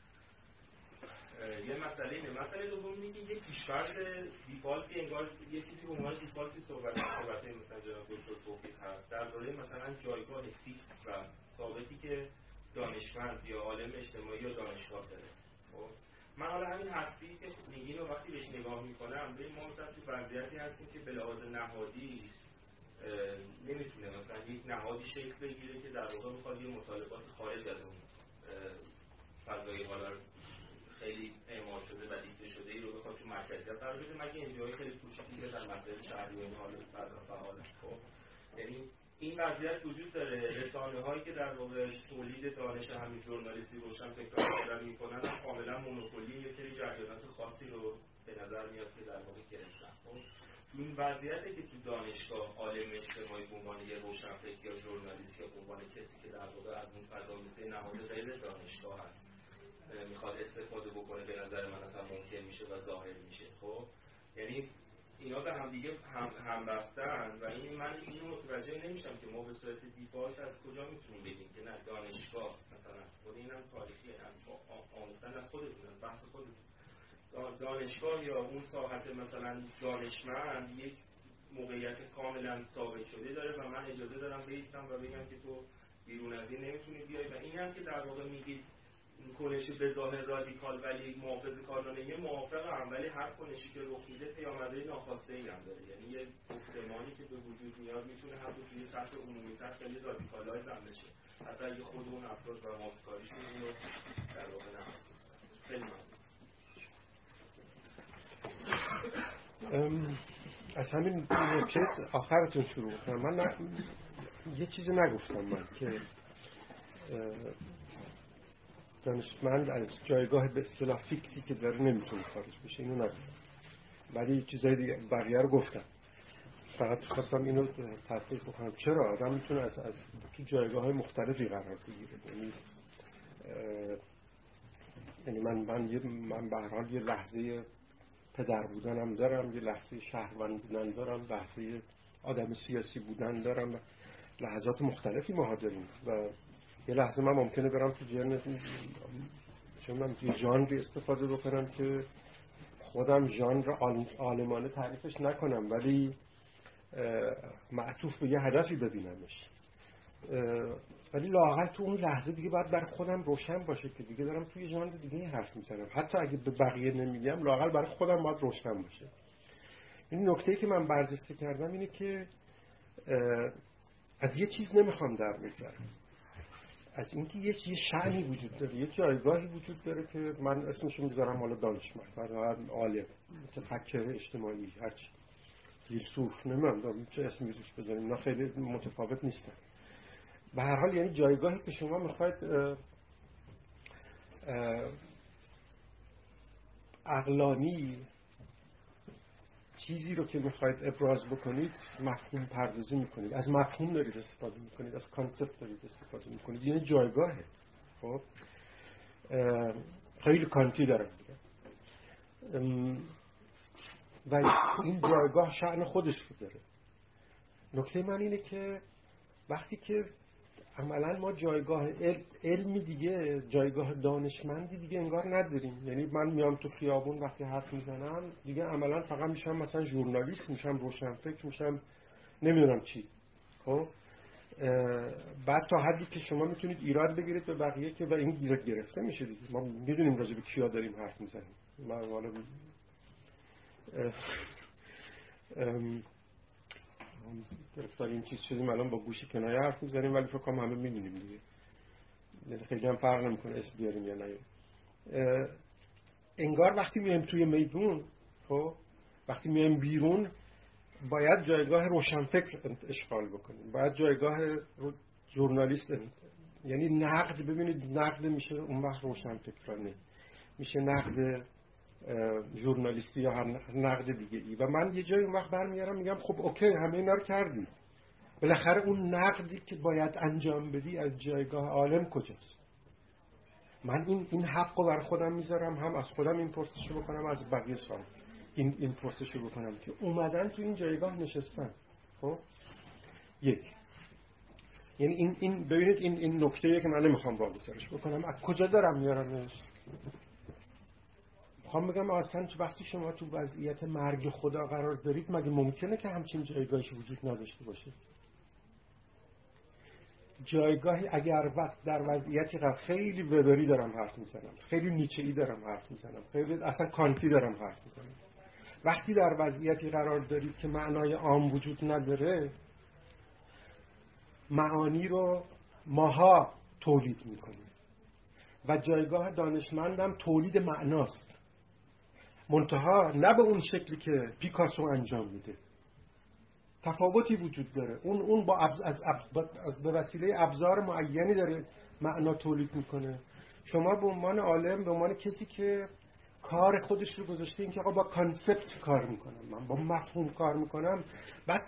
[SPEAKER 7] یه مسئله اینه. مسئله دوم اینه که یه پیش‌فرض دیفالتی انگار یه چیزی به عنوان دیفالتی صحبت مثلا جناب دکتر توفیق هست درباره مثلا جایگاه فیکس و ثابتی که دانشمند یا عالم اجتماعی یا دانشگاه داره. خب من حالا همین هستی که میگین و وقتی بهش نگاه میکنم به ما مثلا تو وضعیتی هستیم که به لحاظ نهادی نمیتونه مثلا یک نهادی شکل بگیره که در واقع بخواد یه مطالبات خارج از اون فضای حالا خیلی اعمال شده و دیده شده ای رو بخواد تو مرکزیت قرار بده، مگه انجای خیلی کوچیکی که در مسائل شهری و این حال فعال. خب یعنی این وضعیت وجود داره. رسانه‌هایی که در واقع تولید دانش همین ژورنالیستی روشن فکر می‌کنن کاملا مونوپولی یه سری جریانات خاصی رو به نظر میاد که در واقع گرفتن. خب تو این وضعیتی که تو دانشگاه عالم اجتماعی به عنوان یه روشنفکر یا ژورنالیست یا به عنوان کسی که در واقع از اون فضا مثل نهاد غیر دانشگاه هست میخواد استفاده بکنه، به نظر من اصلا ممکن میشه و ظاهر میشه. خب یعنی اینا به هم دیگه هم بستن و این من اینو متوجه نمیشم که ما به صورت دیفالت از کجا میتونیم بگیم که نه دانشگاه مثلا خود اینم تاریخی آموختن از خودتون، از بحث خودتون، دانشگاه یا اون ساحت مثلا دانشمند یک موقعیت کاملا ثابت شده داره و من اجازه دارم بیستم و بگم که تو بیرون از این نمیتونی بیای. و این هم که در واقع میگید این کنش به ظاهر رادیکال ولی محافظه کارانه، یه موافقم، ولی هر کنشی که رخ میده پیامدهای ناخواسته ای هم داره. یعنی یه گفتمانی که به وجود میاد میتونه هم توی سطح عمومی‌تر خیلی رادیکالایز هم بشه، حتی اگه خود اون افراد و ماسکاریشون اینو در واقع نهست. خیلی
[SPEAKER 4] ممنون. از همین نکته آخرتون شروع کنم. من یه چیزی نگفتم من که دانشمند از جایگاه به اصطلاح فیکسی که داره نمیتونه خارج بشه، اینو نگفتم، ولی چیزای دیگه بقیه رو گفتم. فقط خواستم اینو تحقیق بکنم چرا آدم میتونه از تو جایگاه‌های مختلفی قرار بگیره. یعنی من به هر حال یه لحظه پدر بودنم دارم، یه لحظه شهروند بودن دارم، لحظه آدم سیاسی بودن دارم، لحظات مختلفی ما داریم و یه لحظه من ممکنه برم تو یه ژانری استفاده بکنم که خودم ژانر عالمانه تعریفش نکنم ولی معطوف به یه هدفی ببینمش، ولی لااقل تو اون لحظه دیگه باید برای خودم روشن باشه که دیگه دارم توی ژانر دیگه حرف میزنم، حتی اگه به بقیه نمیگم لااقل برای خودم باید روشن باشه. این نکته‌ای که من برجسته کردم اینه که از یه چیز نمیخوام در بگذرم، از اینکه یه شأنی وجود داره، یه جایگاهی وجود داره که من اسمش رو میذارم حالا دانشمند، عالم، متفکر اجتماعی، هرچی، فیلسوف، نمیدونم چه اسمی روش بذاریم، اینا خیلی متفاوت نیستن. به هر حال یعنی جایگاهی که شما میخواید عقلانی چیزی رو که میخواید ابراز بکنید مفهوم پردازی میکنید، از مفهوم دارید استفاده میکنید، از کانسپت دارید استفاده میکنید، یعنی جایگاهه. خب خیلی کانتی داره و این جایگاه شأن خودش رو داره. نکته من اینه که وقتی که عملا ما جایگاه علمی دیگه، جایگاه دانشمندی دیگه انگار نداریم، یعنی من میام تو خیابون وقتی حرف میزنم دیگه عملا فقط میشم مثلا ژورنالیست، میشم روشنفکر، میشم نمیدونم چی. خب بعد تا حدی که شما میتونید ایراد بگیرید به بقیه که و این گرفته میشه دیگه. ما میدونیم راجع به کیا داریم حرف میزنیم. من حالا گرفتار این چیز شدیم الان با گوشی کنایه حرف میزنیم ولی فکر کنم همه میدونیم دیگه، یعنی خیلی هم فرق نمیکنه اسم بیاریم یا نه. انگار وقتی میایم توی میدون، خب وقتی میایم بیرون باید جایگاه روشنفکر اشغال بکنیم، باید جایگاه ژورنالیست، یعنی نقد. ببینید نقد میشه اون وقت روشنفکرانه، میشه نقد ژورنالیستی یا هر نقد دیگه ای و من یه جایی اون وقت برمیارم میگم خب اوکی همه اینا رو کردی، بالاخره اون نقدی که باید انجام بدی از جایگاه عالم کجاست؟ من این حق رو بر خودم میذارم، هم از خودم این پرسشو بکنم، از بقیه سوال این پرسشو بکنم که اومدن تو این جایگاه نشستن. خب یعنی این ببینید این نکته‌ایه که من نمیخوام واگذارش بکنم. از کجا دارم میارمش؟ میخوام بگم اصلا وقتی شما تو وضعیت مرگ خدا قرار دارید مگه ممکنه که همچین جایگاهی وجود نداشته باشه؟ جایگاهی اگر وقت در وضعیتی خیلی وبری دارم حرف میزنم، خیلی نیچه‌ای دارم حرف میزنم، خیلی اصلا کانتی دارم حرف میزنم، وقتی در وضعیتی قرار دارید که معنای عام وجود نداره، معانی رو ماها تولید میکنیم و جایگاه دانشمندم تولید معناست، منتها نه به اون شکلی که پیکاسو انجام میده. تفاوتی وجود داره. اون با به وسیله ابزار معینی داره معنا تولید میکنه. شما به عنوان عالم، به عنوان کسی که کار خودش رو گذاشته این که آقا با کانسپت کار میکنم، من با مفهوم کار میکنم، بعد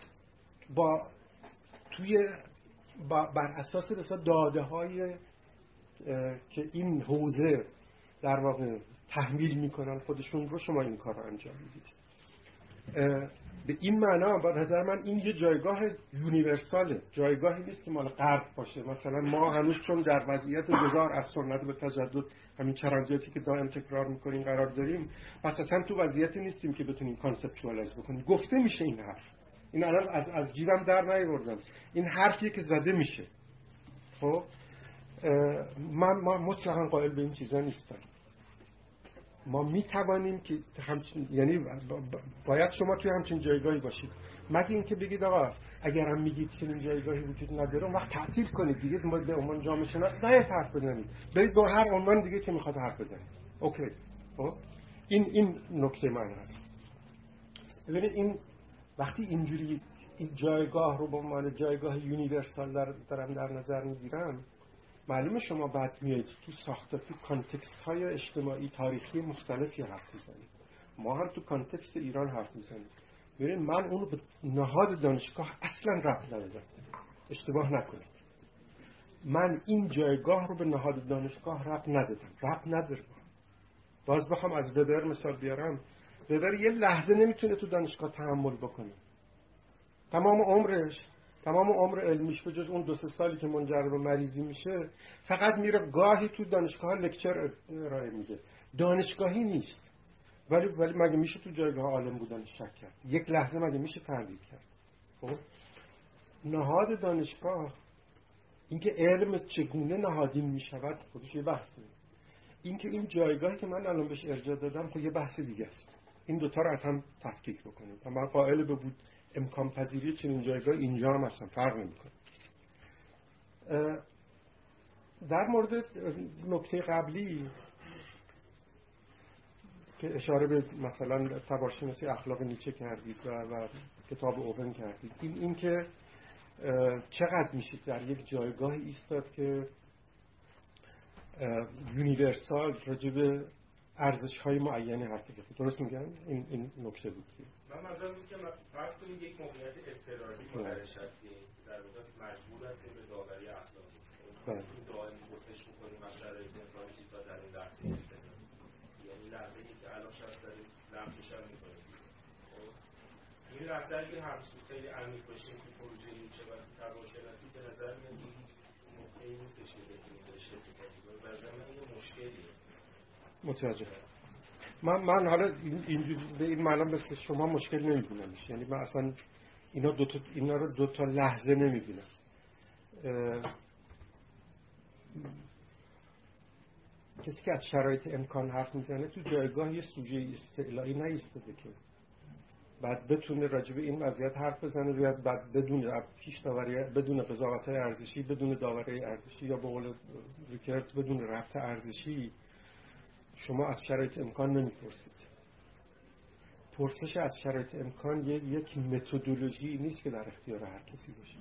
[SPEAKER 4] بر اساس مثلا داده های که این حوزه در واقع تحمیل میکنن خودشون رو، شما این کار رو انجام میدید. به این معنا با نظر من این یه جایگاه یونیورساله، جایگاهی نیست که مال غرب باشه. مثلا ما هنوز چون در وضعیت گذار از سنت به تجدد، همین چرندیاتی که دائم تکرار میکنیم قرار داریم، پس اصلا تو وضعیتی نیستیم که بتونیم کانسپچوالایز بکنیم. گفته میشه این حرف، این الان از جیبم در نیاوردم، این حرفیه که زده میشه. خب من مطلقاً قائل به این چیزا نیستم. ما میتوانیم که یعنی باید شما توی همچین جایگاهی باشید، مگه اینکه بگید آقا اگرم میگید که این جایگاهی وجود نداره اون وقت تعطیل کنید دیگه، به عنوان جامعه شناس نه حرف بزنید، برید با هر عنوان دیگه که میخواد حرف بزنید. اوکی. این نکته من هست. ببینید این وقتی اینجوری این جایگاه رو به عنوان جایگاه یونیورسال دارم در نظر میگیرم، معلومه شما بعد میایید تو ساخته، تو کانتکست های اجتماعی تاریخی مختلفی حرف میزنید. ما هم تو کانتکست ایران حرف میزنیم. ببین من اونو به نهاد دانشگاه اصلا ربط ندادم، اشتباه نکنید. من این جایگاه رو به نهاد دانشگاه ربط ندادم، ربط نداره. باز بخوام از وبر مثال بیارم، وبر یه لحظه نمیتونه تو دانشگاه تحمل بکنه. تمام عمر علمیش به جز اون 2-3 سالی که منجر به مریضی میشه فقط میره گاهی تو دانشگاه لکچر ارائه میده، دانشگاهی نیست. ولی مگه میشه تو جایگاه عالم بودن شک کرد؟ یک لحظه مگه میشه تردید کرد؟ خب نهاد دانشگاه، اینکه علم چگونه نهادین میشود خودش یه بحثه. اینکه این جایگاهی که من الان بهش ارجاع دادم خب یه بحث دیگه است. این دوتا رو از هم تفکیک بکنیم. من قائل به بود امکان پذیری چنین جایگاه اینجا هم هستم، فرق نمیکنه. در مورد نکته قبلی که اشاره به مثلا تبارشناسی اخلاق نیچه کردید و کتاب اوون کردید، این که چقدر میشه در یک جایگاه ایستاد که یونیورسال راجع به ارزش‌های معینی حرف بزنید. درست میگم؟ این نکته بود.
[SPEAKER 2] من منظورم بود که فرض کنید یک موقعیت اضطراری ما درش هستیم، در واقع مجبور هستیم به داوری اخلاقی. این دائم پرسش می‌کنیم از شرایط امکان چیزا در این لحظه اضطراری. یعنی لحظه‌ای که الان شاید داریم لمسش هم می‌کنیم. این لحظه اگه همسو خیلی عمیق بشیم که پروژه نیچه و تبارشناسی به نظر میاد این موقعی نیستش که بتونیم بهش اتفاقی کنیم. به نظر من یه مشکلیه.
[SPEAKER 4] متوجه. من حالا اینجوری به این معنا مثل شما مشکل نمی‌بینمش. یعنی من اصلا اینا رو دو تا لحظه نمی‌بینم. کسی که از شرایط امکان حرف میزنه تو جایگاه یه سوژه استعلایی نیستده که بعد بتونه راجع به این وضعیت حرف بزنه و بعد بدون پیش داوری، بدون قضاوت‌های ارزشی، بدون داوری ارزشی یا به قول ریکرد بدون ربط ارزشی شما از شرایط امکان نمیپرسید. پرسش از شرایط امکان یک متدولوژی نیست که در اختیار هر کسی باشه.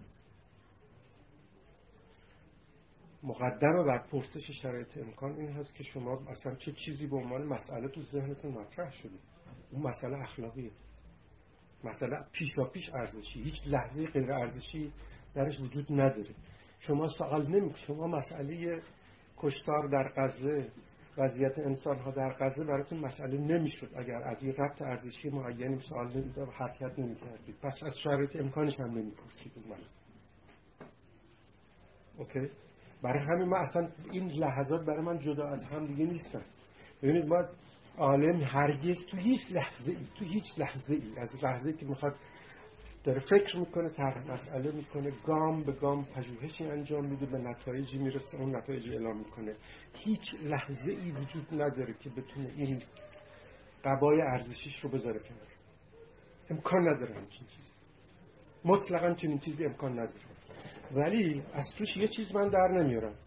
[SPEAKER 4] مقدمه بر پرسش شرایط امکان این هست که شما اصلا چه چیزی به عنوان مسئله تو ذهنتون مطرح شده. اون مسئله اخلاقیه، مسئله پیشاپیش ارزشی، هیچ لحظه غیر ارزشی درش وجود نداره. شما سوال نمی‌کنید. شما مسئله کشتار در غزه، وضعیت انسان‌ها در غزه براتون مسئله نمی‌شد اگر از این ربط ارزشی معینی سوال نمی‌دید و حرکت نمی‌کردید. پس از شرایط امکانش هم نمی‌پرسید. اوکی؟ برای همین من اصلا این لحظات برای من جدا از هم دیگه نیستن. ببینید ما عالم هرگز تو هیچ لحظه ای از لحظه‌ای که میخواد داره فکر میکنه، طرح مسئله میکنه، گام به گام پژوهشی انجام میده، به نتایجی میرسه، اون نتایج اعلام میکنه. هیچ لحظه ای وجود نداره که بتونه این قبای ارزشیش رو بذاره کنار. امکان نداره همچین چیزی. مطلقاً چنین چیزی امکان نداره. ولی از توش یه چیز من در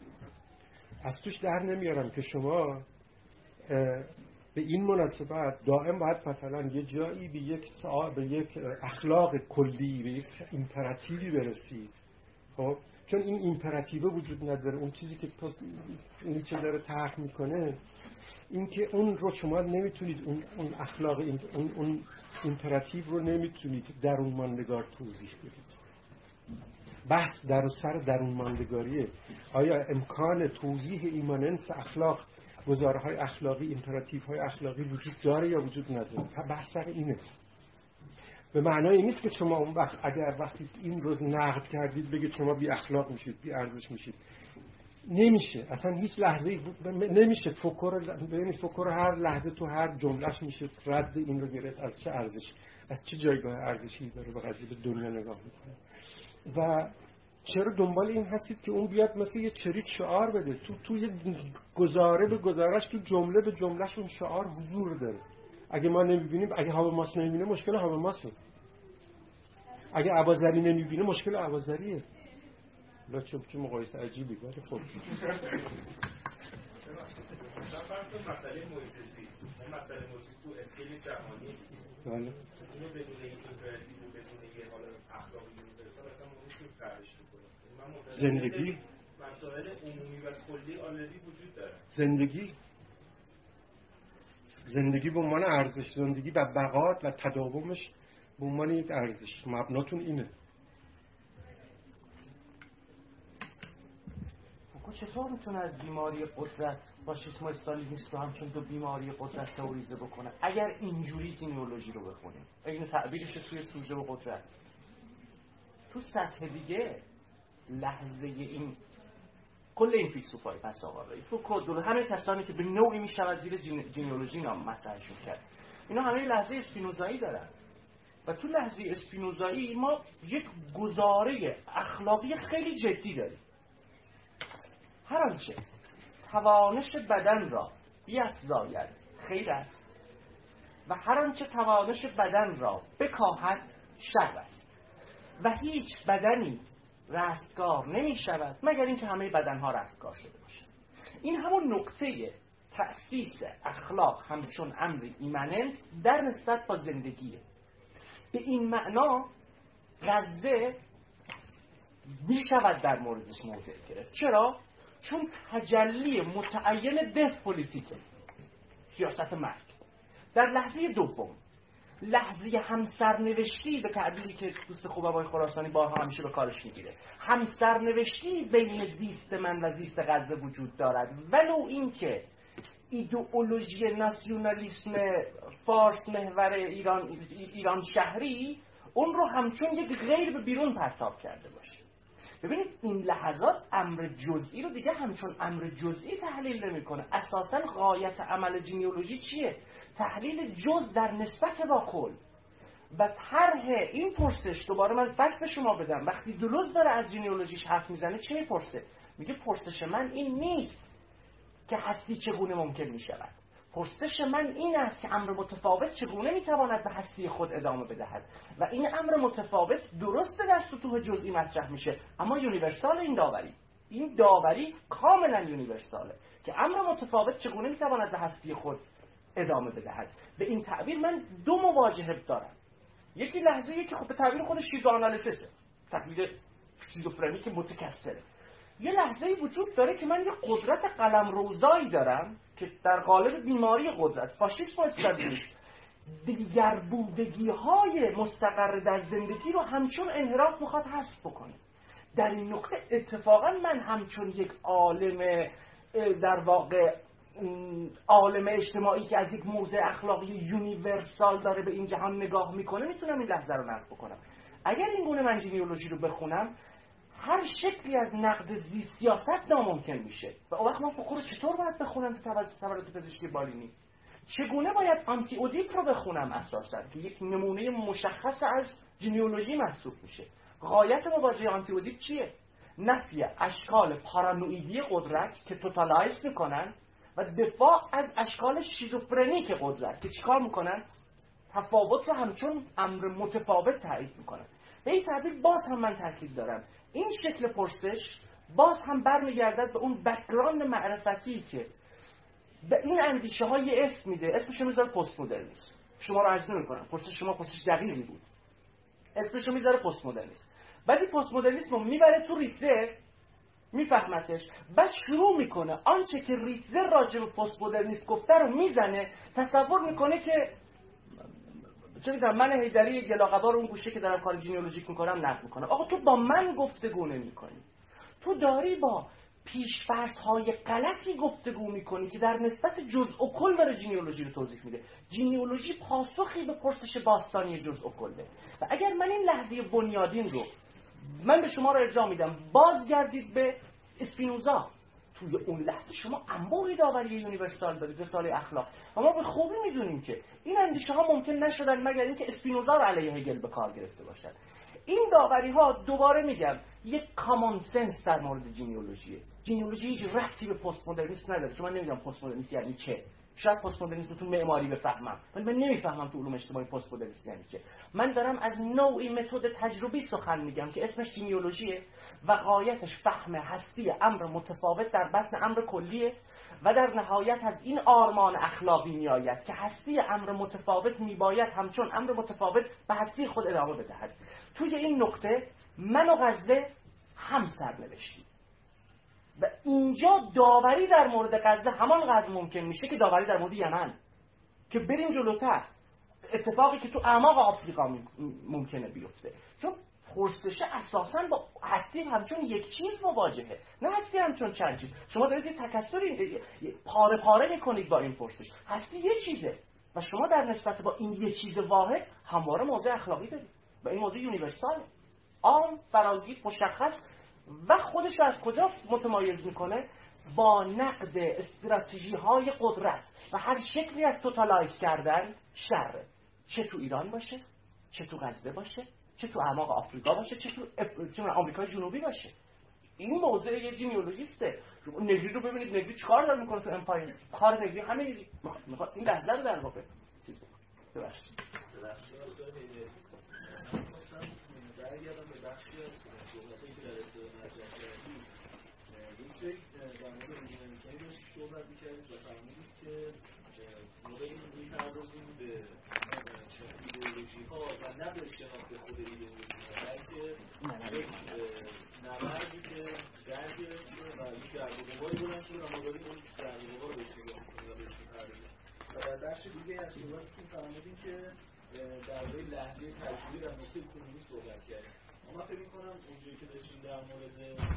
[SPEAKER 4] نمیارم که شما به این مناسبت دائم باید مثلا یه جایی به یک اخلاق کلی، به یک ایمپراتیوی برسید. خب چون این ایمپراتیو وجود نداره. اون چیزی که نیچه داره طرح میکنه این که اون رو شما نمیتونید اون اخلاق اون ایمپراتیو رو نمیتونید درون ماندگار توضیح بدید. بحث در سر درون ماندگاریه. آیا امکان توضیح ایماننس اخلاق، گزارهای اخلاقی، ایمپراتیوهای اخلاقی وجود داره یا وجود نداره؟ بحث سر اینه. به معنای نیست که شما اون وقت اگر وقتی این روز نقد کردید بگید شما بی اخلاق میشید، بی ارزش میشید. نمیشه. اصلا هیچ لحظه‌ای نمیشه فکر هر لحظه تو هر جملهش میشه رد این رو گرفت از چه ارزش، از چه جایگاه ارزشی داره به قضیه، به دنیا نگاه میکنه. و چرا دنبال این هستید که اون بیاد مثل یه چریک شعار بده؟ تو یه گزاره به گزارش، تو جمله به جملهش اون شعار حضور داره. اگه ما نمیبینیم، اگه هابماس نمیبینه مشکل هابماسه، اگه عبازری نمیبینه مشکل عبازریه. لا چه مقایسه عجیبی. ولی خب
[SPEAKER 2] مثلا مسئله محیط زیست، مسئله محیط زیست تو اسکیل جهانی،
[SPEAKER 4] بله،
[SPEAKER 2] اینو بدون این ایمپراتیو و بدون یه حال اخلاقی یونیورسال اصلا ما نمیتونیم طرحش کنیم.
[SPEAKER 4] زندگی
[SPEAKER 7] مسائل عمومی و کلی آلردی وجود داره.
[SPEAKER 4] زندگی به عنوان ارزش، زندگی و بقا و تداومش به عنوان یک ارزش. مبناتون اینه.
[SPEAKER 1] فوکو چطور میتونه از بیماری قدرت فاشیسم و استالینیسم رو همچون دو بیماری قدرت تئوریزه بکنه اگر اینجوری جنئولوژی رو بخونیم؟ این تعبیرش توی سوژه و قدرت. تو سطح دیگه لحظه این کل این فیلسوفای پس آقایی فوکو دور همه کسانی که به نوعی میشود زیر جنئولوژی نام مطرحشون کرد، اینا همه لحظه اسپینوزایی دارن و تو لحظه اسپینوزایی ما یک گزاره اخلاقی خیلی جدی داریم. هر آنچه توانش بدن را بیفزاید خیر است و هر آنچه توانش بدن را بکاهد شر است و هیچ بدنی رستگار نمی شود مگر اینکه همه بدنها رستگار شده باشند. این همون نقطه تأسیس اخلاق همچون امر ایمننت در نسبت با زندگیه. به این معنا غزه می شود در موردش موضع گرفت. چرا؟ چون تجلی متعین دف پولیتیکه، سیاست مرگ. در لحظه دوم، لحظه همسرنوشتی، به تعبیری که دوست خوب آقای خراسانی بارها همیشه به کارش میگیره، همسرنوشتی بین زیست من و زیست غزه وجود دارد، ولو این که ایدئولوژی ناسیونالیسم فارس محور ایران شهری اون رو همچون یک غیر به بیرون پرتاب کرده باشه. ببینید این لحظات امر جزئی رو دیگه همچون امر جزئی تحلیل نمی‌کنه. اساساً غایت عمل جنئولوژی چیه؟ تحلیل جز در نسبت با کل. و طرح این پرسش، دوباره من فکت به شما بدم، وقتی دلوز داره از جنئولوژیش حرف میزنه چه میپرسه؟ میگه پرسش من این نیست که هستی چگونه ممکن میشود. پرسش من این است که امر متفاوت چگونه میتواند به هستی خود ادامه بدهد و این امر متفاوت درسته در سطوح جزئی مطرح میشه اما یونیورسال این داوری کاملا یونیورساله که امر متفاوت چگونه میتواند به هستی خود ادامه بدهد. به این تعبیر من دو مواجهه دارم. یکی لحظه که خب به تعبیر خود شیزوآنالیسیسه، تحلیل شیزوفرنیک متکثره. یه لحظه‌ای وجود داره که من یه قدرت قلمروزایی دارم که در قالب بیماری قدرت فاشیسم و استالینیسم دیگر بودگی‌های مستقر در زندگی رو همچون انحراف میخواد حذف بکنه. در این نقطه اتفاقا من همچون یک عالم در واقع عالم اجتماعی که از یک موضع اخلاقی یونیورسال داره به این جهان نگاه میکنه میتونم این لحظه رو نقد بکنم. اگر این گونه من جنئولوژی رو بخونم هر شکلی از نقد سیاست ناممکن میشه و اون وقت من فوکو رو چطور باید بخونم تولد پزشکی بالینی؟ چگونه باید آنتی اودیپ رو بخونم اساسا که یک نمونه مشخص از جنئولوژی محسوب میشه؟ غایت مواجهه آنتی اودیپ چیه؟ نفی اشکال پارانویدی قدرت که توتالایز میکنن و دفاع از اشکال شیزوفرنیک قدرت که چیکار میکنن؟ تفاوت رو همچون امر متفاوت تایید میکنن. به این تعبیر باز هم من تاکید دارم این شکل پرسش باز هم برمیگردد به اون بک‌گراند معرفتی که به این اندیشه های اسم میده. اسمشو میذاره پست مدرنیسم. شما رو عرض نمی‌کنم پرسش شما پرسش دقیقی بود. اسمشو میذاره پست مدرنیسم. بعد این پست مدرنیسم رو میبره تو ریتزه، میفهمتش، بعد شروع میکنه آنچه که ریتزه راجع به پست مدرنیسم گفته رو میزنه، تصور میکنه که چه میدونم من حیدری گلاغبار اون گوشه که دارم کار جنئولوژیک میکنم نقد میکنم. آقا تو با من گفتگو نمیکنی، تو داری با پیش‌فرض‌های غلطی گفتگو میکنی که در نسبت جزء و کل داره جنئولوژی رو توضیح میده. جنئولوژی پاسخی به پرسش باستانی جزء و کله و اگر من این لحظه بنیادین رو من به شما رو ارجاع میدم، بازگردید به اسپینوزا. توی اون لحظه شما انبوهی داوری یونیورسال دارید، رساله اخلاق، و ما به خوبی میدونیم که این اندیشه ها ممکن نشدن مگر اینکه اسپینوزا رو علیه هگل به کار گرفته باشن. این داوری ها دوباره میگم یک کامون سنس در مورد جنئولوژیه. جنئولوژی هیچ ربطی به پست مدرنیسم نداره. چون من نمیدونم پست مدرنیسم یعنی چه. شاید پست مدرنیسم تو معماری بفهمم، من نمیفهمم تو علوم اجتماعی پست مدرنیسم یعنی چه. من دارم از نوعی متد تجربی سخن میگم که اسمش جنئولوژیه و غایتش فهم هستی امر متفاوت در بطن امر کلیه و در نهایت از این آرمان اخلاقی میآید که هستی امر متفاوت میباید همچون امر متفاوت به هستی خود ادامه بدهد. توی این نقطه من و غزه هم سرنوشتیم. و اینجا داوری در مورد غزه همانقدر ممکن میشه که داوری در مورد یمن. که بریم جلوتر، اتفاقی که تو اعماق آفریقا ممکنه بیفته، چون پرسش اساساً با هستی همچون یک چیز مواجهه، نه هستی همچون چند چیز. شما دارید یه تکثری پاره پاره میکنید با این پرسش. هستی یه چیزه و شما در نسبت با این یه چیز واحد همواره موضع اخلاقی دارید و این موضوع یونیورسال، عام، فراگیر، مشخص و خودش رو از کجا متمایز میکنه؟ با نقد استراتژی‌های قدرت و هر شکلی از توتالایز کردن شر، چه تو ایران باشه، چه تو غزه باشه، چه تو اعماق آفریقا باشه، چه تو آمریکای جنوبی باشه. این موضوع یه جینیولوژیسته. نگری رو ببینید، نگری چیکار داره میکنه تو امپایر. کار نگری همین میخواد این لحظه رو در واقع چیز ببخشید.
[SPEAKER 3] برگردم به بخشی از صحبتایی که در ابتدا مطرح کردید. یک در مورد انجینرینگ داشتید صحبت می‌کردید و فرمودید که موقع این می‌پردازیم به ایدئولوژی‌ها و نه به شناخت خود ایدئولوژی‌ها، بلکه یک نبردی که در گرفته و یک گردوغباری بلند شده و ما داریم اون گردوغبار رو بهش نگاه می‌کنیم و بهش می‌پردازیم. و در بخش دیگه از صحبتتون فرمودید که درباره لحظه تجربی و نقطه کنونی صحبت کردیم. اما فکر می‌کنم اونجایی که داشتیم در مورد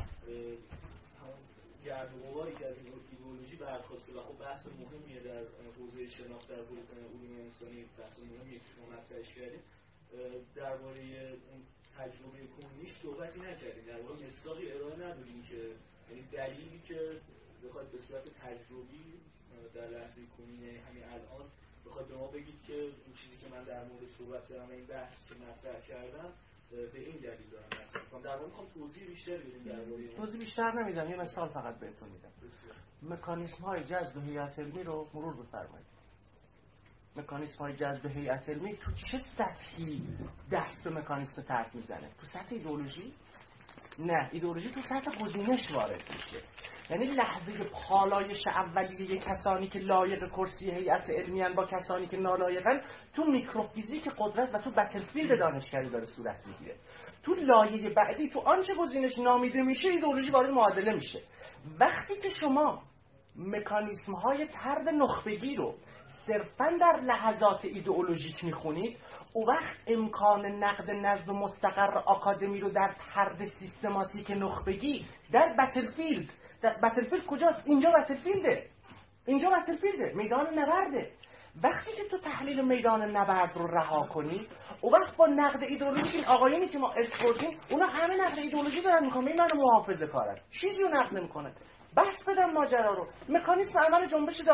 [SPEAKER 3] گرد و غباری که از این ایدئولوژی برخواسته و خب بحث مهمیه در حوزه شناخت در علوم انسانی، بحث مهمیه که شما مطرحش کردید، درباره اون تجربه کنونی صحبتی نکردیم، در واقع مصداقی ارائه ندادیم که یعنی دلیلی که بخواد به صورت تجربی در لحظه کنونی همین الان بخواد به ما بگید که این چیزی که من در مورد صحبت کردم این بحث که مطرح کردم به این دلیل دارم مطرح کنم. در واقع میخوام توضیح بیشتر بدیم درباره
[SPEAKER 1] توضیح بیشتر نمیدم، یه مثال فقط بهتون میدم. مکانیسم های جذب هیئت علمی رو مرور بفرمایید. مکانیسم های جذب هیئت علمی تو چه سطحی دست به مکانیسم ترک میزنه؟ تو سطح ایدئولوژی؟ نه، ایدئولوژی تو سطح گزینش وارد میشه. یعنی لحظه پالایش اولیه کسانی که لایق کرسی هیئت علمی ان با کسانی که نالایقن تو میکروفیزیک قدرت و تو بتلفیلد دانشگاهی داره صورت میگیره. تو لایه بعدی تو آنچه گزینش نامیده میشه ایدئولوژی وارد معادله میشه. وقتی که شما مکانیسم های طرد نخبگی رو صرفاً در لحظات ایدئولوژیک میخونید، او وقت امکان نقد نظم مستقر آکادمی رو در طرد سیستماتیک نخبگی در بتلفیلد کجاست؟ اینجا بتلفیلده، میدان نبرده. وقتی که تو تحلیل میدان نبرد رو رها کنی، او وقت با نقد ایدئولوژی این آقایونی که ما اسکوردیم اونا همه نقد ایدئولوژی دارن میکنن، این منو محافظه کارن، چیزی رو نقد نمیکنن. بس بدن ماجرا رو. مکانیسم عمل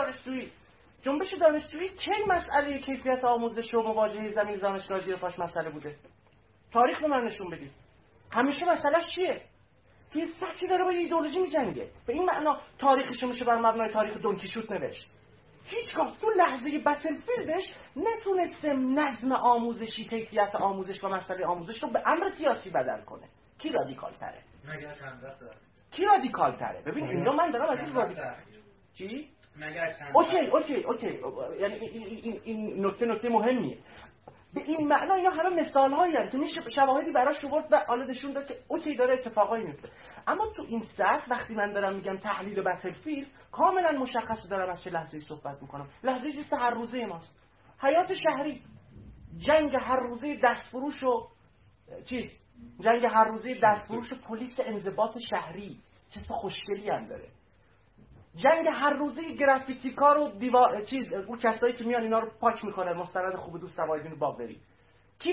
[SPEAKER 1] جنبش دانشجویی کی مسئله کیفیت آموزش و مواجهه زمین دانشگاه زیر پاش مسئله بوده؟ تاریخ رو من نشون بدید. همیشه مسئلهش چیه؟ توی سطحی داره با ایدئولوژی می‌جنگه. به این معنا تاریخش میشه بر مبنای تاریخ دونکیشوت نوشت. هیچگاه تو لحظه بتلفیلدش نتونسته نظم آموزشی، کیفیت آموزش و مسئله آموزش رو به امر سیاسی بدل کنه. کی رادیکال تره؟
[SPEAKER 8] مگر چند دسته؟
[SPEAKER 1] کی رادیکال تره؟ ببین اینجا من دارم از این رادیکال چی؟
[SPEAKER 8] مگر چند
[SPEAKER 1] اوکی. یعنی این نکته مهمیه. به این معنا اینا همه مثال‌هایی هستند که میشه شواهدی براش آورد و حالا نشون داد که اوکی داره اتفاقایی میفته. اما تو این سطح وقتی من دارم میگم تحلیل بتلفیلد کاملا مشخصه دارم از چه لحظه‌ای صحبت میکنم. لحظه‌ای که هر روزه ماست. حیات شهری، جنگ هر روزه دستفروش و جنگ هر روزه دستفروش و پلیس انضباط شهری، چه خوشگلی هم داره. جنگ هر روزه گرافیتی کار و دیوار اون کسایی که میان اینا رو پاک میکنن. مستند خوب دوست سوایدین باقری. کی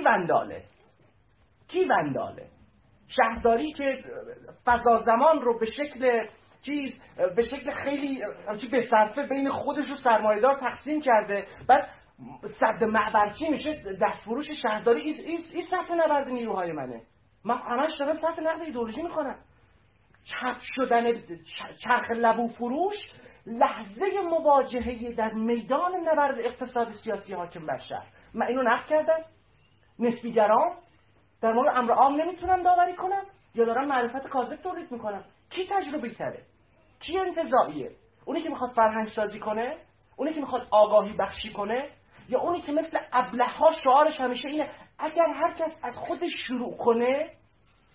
[SPEAKER 1] ونداله؟ شهرداری که فضا زمان رو به شکل خیلی بصرفه بین خودش و سرمایه‌دار تقسیم کرده. بعد صد معبرچی میشه دستفروش شهرداری. این سطح نبرد نیروهای منه. من همش دارم سطح نقد ایدئولوژی میکنم. چپ شدن چرخ لبو فروش لحظه مواجهه در میدان نبرد اقتصاد سیاسی حاکم بر شهر. من اینو نقد کردم. نسبیگران در مورد امر عام نمیتونن داوری کنن یا دارن معرفت کاذب تولید میکنن. کی تجربی تره؟ کی انتزاعیه؟ اونی که میخواد فرهنگ سازی کنه؟ اونی که میخواد آگاهی بخشی کنه؟ یا اونی که مثل ابله‌ها شعارش همیشه اینه اگر هر کس از خودش شروع کنه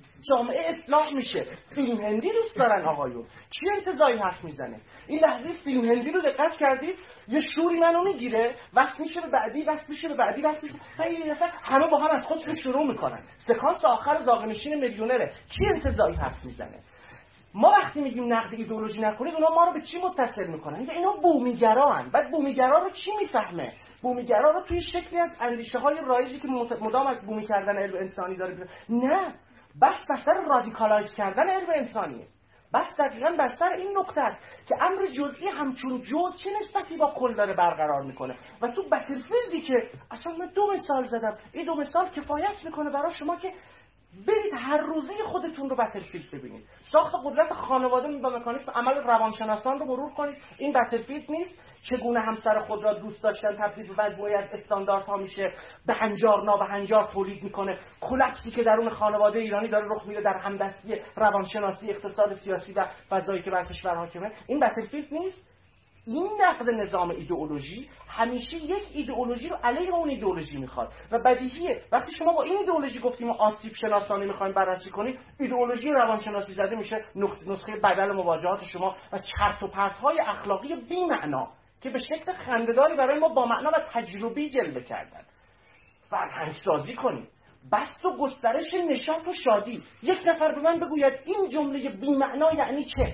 [SPEAKER 1] جامعه اصلاح میشه. فیلم هندی دوست دارن آقایون. چی انتزاعی حرف میزنه؟ این لحظه فیلم هندی رو دقت کردید؟ یه شوری منو میگیره، وصل میشه به بعدی، وصل میشه به بعدی، وصل میشه. همه با هم از خودشون شروع میکنن. سکانس آخر زاغنشین میلیونره. چی انتزاعی حرف میزنه؟ ما وقتی میگیم نقد ایدئولوژی نکنید، اونا ما رو به چی متصل میکنن؟ میگه اینا بومیگران. بعد بومیگرا رو چی میفهمه؟ بومیگرا رو توی شکلی از اندیشه‌های رایجی که مدام از بومی کردن علم انسانی داره. نه، بس سر رادیکالایز کردن علم انسانیه. بس دقیقاً بر سر این نکته است که امر جزئی همچون جزء چه نسبتی با کل داره برقرار میکنه. و تو بتلفیلدی که اصلا من 2 مثال زدم، این 2 مثال کفایت میکنه برای شما که برید هر روزه خودتون رو بتلفیلد ببینید. ساخت قدرت خانواده با مکانیسم عمل روانشناسان رو مرور کنید. این بتلفیلد نیست؟ چگونه همسر خود را دوست داشتن تبدیل به مجموعه از استانداردها میشه، به هنجار نابهنجار تولید میکنه. کلاپسی که درون خانواده ایرانی داره رخ میده در همدستی روانشناسی، اقتصاد سیاسی و فضایی که بر کشور حاکمه. این بتلفیلد نیست؟ این نقد نظام ایدئولوژی همیشه یک ایدئولوژی رو علیه اون ایدئولوژی میخواد و بدیهیه. وقتی شما با این ایدئولوژی گفتیم ما آسیب شناسانه میخوایم بررسی کنیم، ایدئولوژی روانشناسی زده میشه نسخه بدل مواجهات شما و چرت و پرت‌های اخلاقی بی معنا که به شکل خنده‌داری برای ما با معنا و تجربی جلوه کردن. فرهنگ سازی کنیم، بست و گسترش نشاط و شادی. یک نفر به من بگوید این جمله بی معنا یعنی چه؟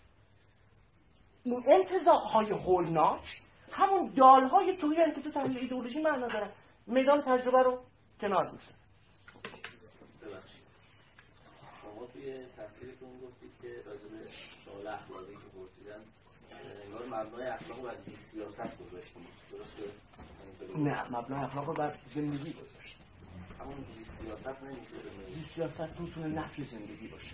[SPEAKER 1] این انتزاع‌های هولناک همون دال‌های تویی که تو تحلیل ایدئولوژی معنا دارن. میدان تجربه رو کنار می‌ذارن.
[SPEAKER 6] ببخشید شما توی تفسیرتون گفتید که راجع به سوال اخلاقی که پرسیدن انگار مبنای اخلاق رو از سیاست گذاشتیم، درسته؟
[SPEAKER 1] نه، مبنای اخلاق رو بر زندگی گذاشتیم.
[SPEAKER 6] همون سیاست نمیشه بمونه.
[SPEAKER 1] سیاست میتونه نفی زندگی باشه.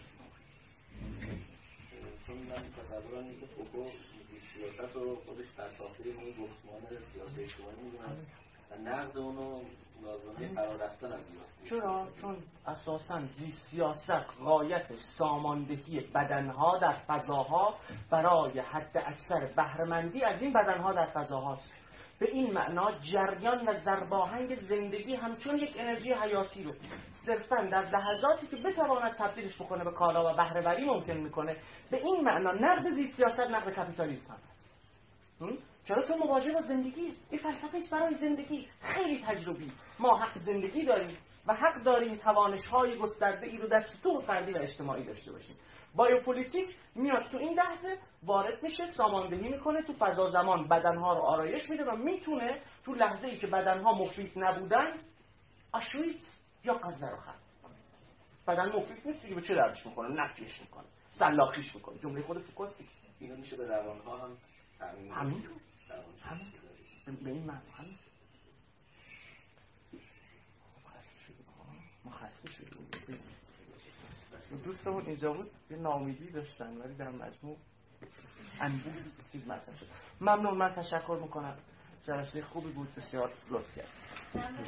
[SPEAKER 6] چون من تصورم اینه که فوکو سیاست رو خودش برساخته اون گفتمان سیاست اجتماعی میدونن و نقد اونو لازمه قرار رفتن از سیاست.
[SPEAKER 1] چرا؟ چون اساساً سیاست غایت ساماندهی بدنها در فضاها برای حد اکثر بهره‌مندی از این بدنها در فضاهاست. به این معنا جریان و ضرباهنگ زندگی همچون یک انرژی حیاتی رو صرفاً در لحظاتی که بتواند تبدیلش بکنه به کالا و بهره‌وری ممکن میکنه. به این معنا نقد زیست سیاست نقد کاپیتالیسم هست. چرا؟ چون مواجه با زندگی. این فلسفه است برای زندگی، خیلی تجربی. ما حق زندگی داریم و حق داریم توانش‌های گسترده‌ای رو در سطوح فردی و اجتماعی داشته باشیم. بایوپولیتیک میاد تو این لحظه وارد میشه، ساماندهی میکنه، تو فضا زمان بدنها رو آرایش میده و میتونه تو لحظه‌ای که بدنها مفید نبودن آشویتز یا قزل‌آخر. بدن مفید نیست دیگه، به چه دردش میکنه؟ نفیش میکنه، سلاخیش میکنه. جمله خود فوکوستی
[SPEAKER 6] اینو میشه به روانها هم
[SPEAKER 1] همینطور به این معنی همین مخصص شدیم. دوستمون اینجا بود یه ناامیدی داشتن ولی در مجموع انبوه چیز مطرح شد. ممنون، من تشکر میکنم، جلسه خوبی بود، بسیار لطف کرد.